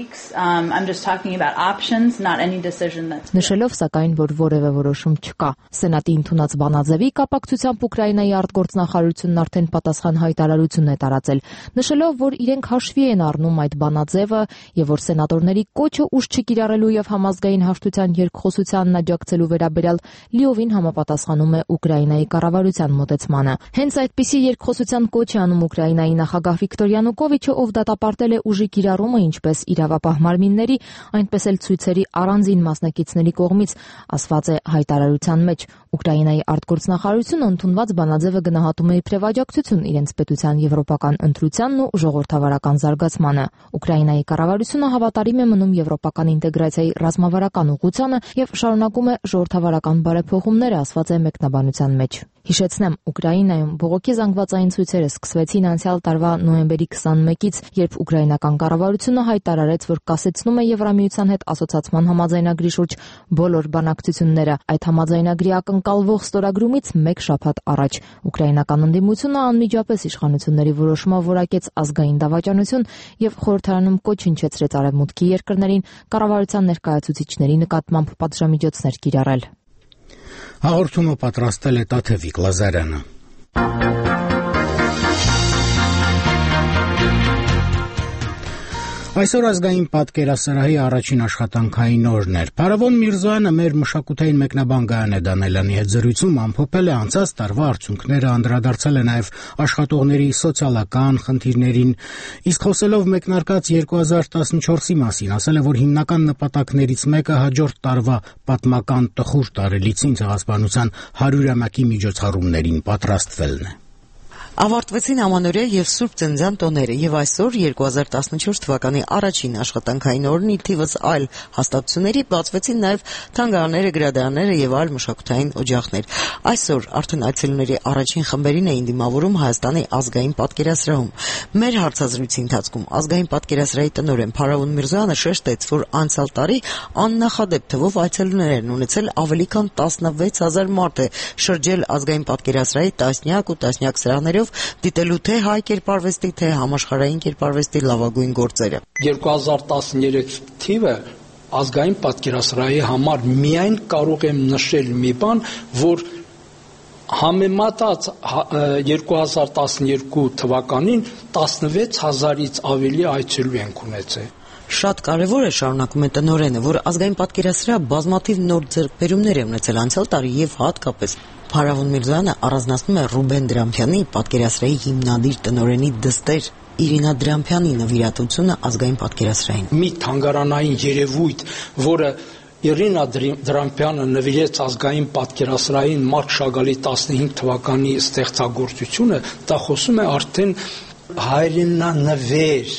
Նշելով սակայն, որ որևէ որոշում չկա։ Սենատի ընդունած բանաձևի կապակցությամբ Ուկրաինայի արտգործնախարարությունն արդեն պատասխան հայտարարություն է տարածել, նշելով, որ իրենք հաշվի են առնում այդ բանաձևը եւ որ սենատորների կոչը ուժ չկիրառելու եւ համազգային հաշտության երկխոսությանն աջակցելու վերաբերյալ լիովին համապատասխանում է Ուկրաինայի կառավարության մոտեցմանը։ Հենց այդպիսի երկխոսության կոչ է անում Ուկրաինայի նախագահ Վիկտոր Յանուկովիչը, ով դատապարտել է ուժի կիրառումը ինչպես իրավապահ մարմինների, այնպես էլ ցույցերի առանձին մասնակիցների կողմից, ասված է հայտարարության մեջ։ Ուկրաինայի արտգործնախարարությունը ընդունված բանաձևը գնահատում է իբրև աջակցություն իրենց պետության եվրոպական ընտրությանն ու ժողովրդավարական զարգացմանը։ Ուկրաինայի կառավարությունը հավատարիմ է մնում եվրոպական ինտեգրացիայի ռազմավարական ուղղությանը եւ շարունակում է ժողովրդավարական բարեփոխումները, ասված է մեկնաբանության մեջ։ Հիշեցնեմ, Ուկրաինայում բողոքի զանգվածային ցույցերը սկսվեցին անցյալ տարվա նոյեմբերի քսանմեկից, երբ ուկրաինական կառավարությունը հայտարարեց, որ կասեցնում է Եվրամիության հետ ասոցիացման համաձայնագրի շուրջ բոլոր բանակցությունները։ Այդ համաձայնագրի ակնկալվող ստորագրումից մեկ շաբաթ առաջ ուկրաինական ընդդիմությունը անմիջապես իշխանությունների որոշումով որակեց ազգային դավաճանություն եւ խորհրդարանում կոչ հնչեցրեց արևմուտքի երկրներին կառավարության ներկայացուցիչների նկատմամբ պատժամիջոցներ կիրառել։ Հաղորդումը պատրաստել է Տաթևիկ Լազարյանը։ Այսօր ազգային պատկերասրահի առաջին աշխատանքային օրն էր։ Փարավոն Միրզոյանը մեր մշակութային մեկնաբան Գայանե Դանելյանի հետ զրույցում ամփոփել է անցած տարվա արդյունքները, անդրադարձել է նաև աշխատողների սոցիալական խնդիրներին, իսկ խոսելով մեկնարկած երկու հազար տասնչորսի մասին, ասել է, որ հիմնական նպատակներից մեկը հաջորդ տարվա պատմական տխուր տարելիցին ցեղասպանության հարյուրամյակի միջոցառումներին պատրաստվելն է։ Ավարտվեցին ամանորյա եւ Սուրբ Ծննդյան տոները եւ այսօր երկու հազար տասնչորս թվականի առաջին աշխատանքային օրն ի թիվս այլ հաստատությունների բացվեցին նաեւ թանգարանները, գրադարանները եւ այլ մշակութային օջախներ։ Այսօր արդեն այցելուների առաջին խմբերին էին դիմավորում Հայաստանի ազգային պատկերասրահում։ Մեր հարցազրույցի ընթացքում ազգային պատկերասրահի տնօրեն Փարավոն Միրզոյանը շեշտեց, որ անցյալ տարի աննախադեպ թվով այցելուներ են ունեցել ավելի քան տասնվեց հազար մարդ է շրջել ազգային պատկերասրահի տասնյակ ու տասնյակ սրահներով դիտելու թե հայ կերպարվեստի, թե համաշխարհային կերպարվեստի լավագույն գործերը։ երկու հազար տասներեք թիվը ազգային պատկերասրահի համար միայն կարող եմ նշել մի բան, որ համեմատած երկու հազար տասներկու թվականին տասնվեց հազարից ավելի այցելու ենք ունեցել։ Շատ կարևոր է, շարունակում է տնօրենը, որ ազգային պատկերասրահը բազմաթիվ նոր ձեռքբերումներ է ունեցել անցյալ տարի եւ հատկապես Փարավոն Միրզոյանը առանձնացնում է Ռուբեն Դրամփյանի պատկերասրահի հիմնադիր տնօրենի դստեր Իրինա Դրամփյանի նվիրատվությունը ազգային պատկերասրահին։ Մի թանգարանային երևույթ, որը Իրինա Դրամփյանը նվիրեց ազգային պատկերասրահին Մարկ Շագալի տասնհինգ թվականի ստեղծագործությունը, դա խոսում է արդեն հայրենանվեր,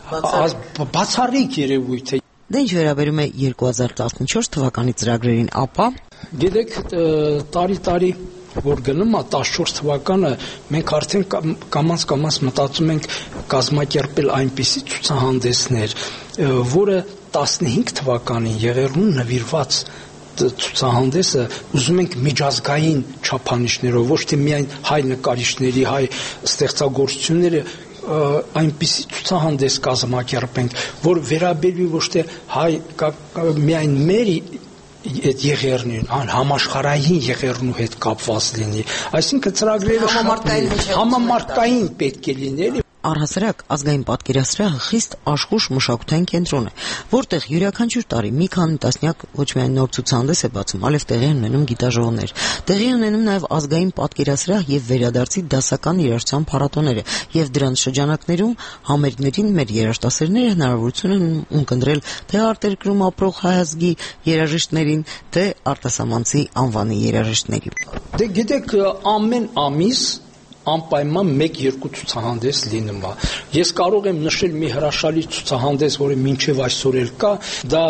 բացառիկ երևույթ է։ Դա ինչ վերաբերում է երկու հազար տասնչորս թվականի ծրագրերին, ապա գիտեք, տարի-տարի որ գնում է տասնչորս թվականը, մենք արդեն կամաց-կամաց մտածում ենք կազմակերպել այնպիսի ցուցահանդեսներ, որը տասնհինգ թվականին Եղեռնուն նվիրված ցուցահանդեսը ուզում ենք միջազգային չափանիշներով, ոչ թե միայն հայ նկարիչների, հայ ստեղծագործությունները այնպիսի ցուցահանդես կազմակերպենք, որ վերաբերվի ոչ թե հայ միայն մեր այդ Եղեռնին, այլ համաշխարհային Եղեռնու հետ կապված լինի։ Այսինքն ծրագրերը համամարտկային պետք է լինեն։ Առհասարակ ազգային պատկերասրահը խիստ աշխուժ մշակութային կենտրոն է, որտեղ յուրաքանչյուր տարի մի քանի տասնյակ ոչ միայն նոր ցուցահանդես է բացում, այլև տեղի են ունենում գիտաժողովներ։ Տեղի ունենում նաև ազգային պատկերասրահ եւ վերադարձի դասական երաժշտության փառատոները, եւ դրանց շրջանակներում համերգներին մեր երաժշտասերները հնարավորություն են ունկնդրել թե արտերկրում ապրող հայ ազգի երաժիշտներին, թե արտասահմանցի անվանի երաժիշտներին։ Դե գիտեք, ամեն ամիս անպայման մեկ-երկու ցուցահանդես լինում է։ Ես կարող եմ նշել մի հրաշալի ցուցահանդես, որը մինչև այսօր էլ կա, դա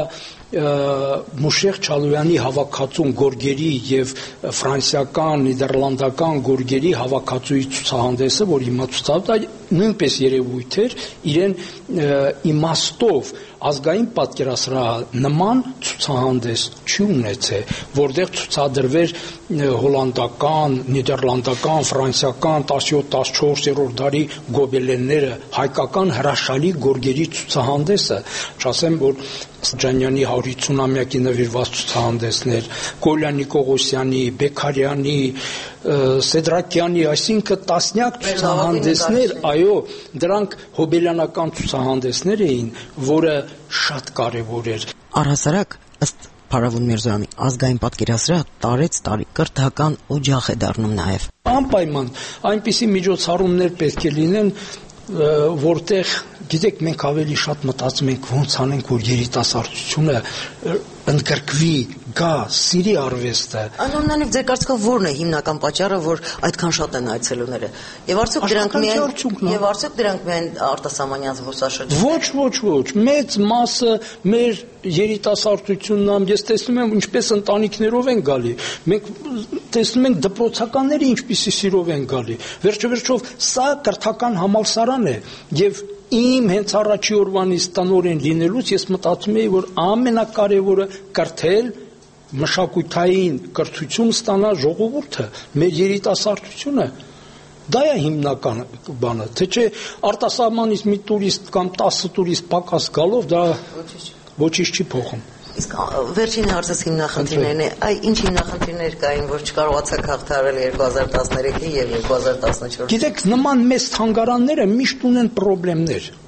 Մուշեղ Չալոյանի հավաքածուն գորգերի եւ ֆրանսիական, նիդերլանդական գորգերի հավաքածուի ցուցահանդեսը, որ հիմա ցուցադրվում է, նույնպես երևույթ էր, իրեն իմաստով ազգային պատկերասրահը նման ցուցահանդես չի ունեցել, որտեղ ցուցադրվեր հոլանդական, նիդերլանդական, ֆրանսիական տասնյոթ տասնչորսերորդ դարի գոբելենները, հայկական հրաշալի գորգերի ցուցահանդեսը, չասեմ, որ Ջանյանի հարյուրամյակի նվիրված ցուցահանդեսներ, Կոլյանի Կողոսյանի, Բեկարյանի, Սեդրակյանի, այսինքն տասնյակ ցուցահանդեսներ, այո, դրանք հոբելյանական ցուցահանդեսներ էին, որը շատ կարևոր էր։ Առհասարակ, ըստ Փարավոն Միրզոյանի, ազգային պատկերասրահը տարեց տարի կրթական օջախ է դառնում նաև։ Անպայման այնպիսի միջոցառումներ պետք է լինեն, որտեղ գիտեք, մենք ավելի շատ մտածում ենք ոնց անենք, որ երիտասարդությունը ընդգրկվի, գա, սիրի արվեստը։ Անոննանիվ ձեր կարծիքով ո՞րն է հիմնական պատճառը, որ այդքան շատ են այցելուները։ Եվ արդյոք դրանք միայն եւ արդյոք դրանք միայն արտասահմանյան զբոսաշրջիկ։ Ոչ, ոչ, ոչ, մեծ մասը մեր երիտասարդությունն ամ, ես տեսնում եմ ինչպես ընտանիքներով են գալի։ Մենք տեսնում ենք դպրոցականները ինչպիսի սիրով են գալի։ Վերջո-վերջով սա կրթական համալսարան է եւ իմ հենց առաջի օրվանից տնօրեն լինելուց ես մտածում էի, որ ամենակարևորը կրթել, մշակութային կրթություն ստանալ ժողովուրդը, մեր երիտասարդությունը, դա է հիմնական բանը, թե չէ արտասահմանից մի տուրիստ կամ տասը տուրիստ պակաս գալով դա ոչինչ չի փոխում։ Իսկ վերջին հարցս հիմնախնդիրներն է, այ ինչ հիմնախնդիրներ կային, որ չկարողացաք հաղթահարել երկու հազար տասներեքի եւ երկու հազար տասնչորսի։ Գիտեք, նման մեծ թանգարանները միշտ ունեն խնդիրներ։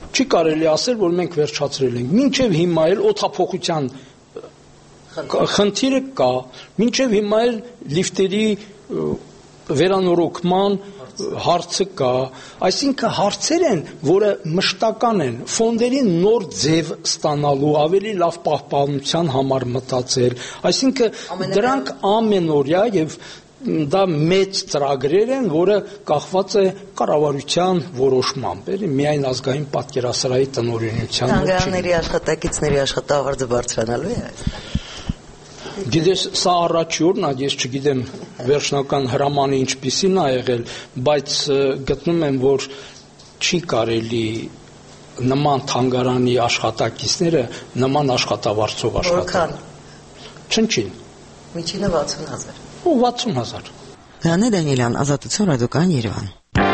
Չի կարելի ասել, որ մենք վերջացրել ենք։ Մինչև հիմա էլ օդափոխության խնդիրը կա, մինչև հիմա էլ լիֆտերի վերանորոգման հարցը կա, այսինքն հարցեր են, որը մշտական են, ֆոնդերի նոր ձև ստանալու, ավելի լավ պահպանության համար մտածել, այսինքն դրանք ամենօրյա եւ դա մեծ ծրագրեր են, որը կախված է կառավարության որոշմամբ, էլի միայն ազգային պատկերասրահի տնօրինության։ Թանգարանների աշխատակիցների աշխատավարձը բարձրանալու է։ Գիտես, սա առաջի օրն է, ես չգիտեմ վերջնական հրամանը ինչպիսին է եղել, բայց գտնում եմ, որ չի կարելի նման թանգարանի աշխատակիցները նման աշխատավարձով աշխատել։ Չնչին։ Միջինը վաթսուն հազար։ Ու վաթսուն հազար։ Գաներ Դանիելյան, Ազատություն, Ռադիոկայան, Երևան։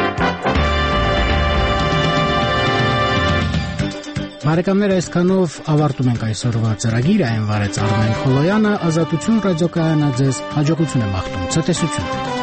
Բարեկամներ, այսքանով ավարտում ենք այսօրվա ծրագիրը, այն վարեց Արմեն Խոլոյանը, Ազատություն ռադիոկայանը ձեզ հաջողություն է մաղթում, ցտեսություն։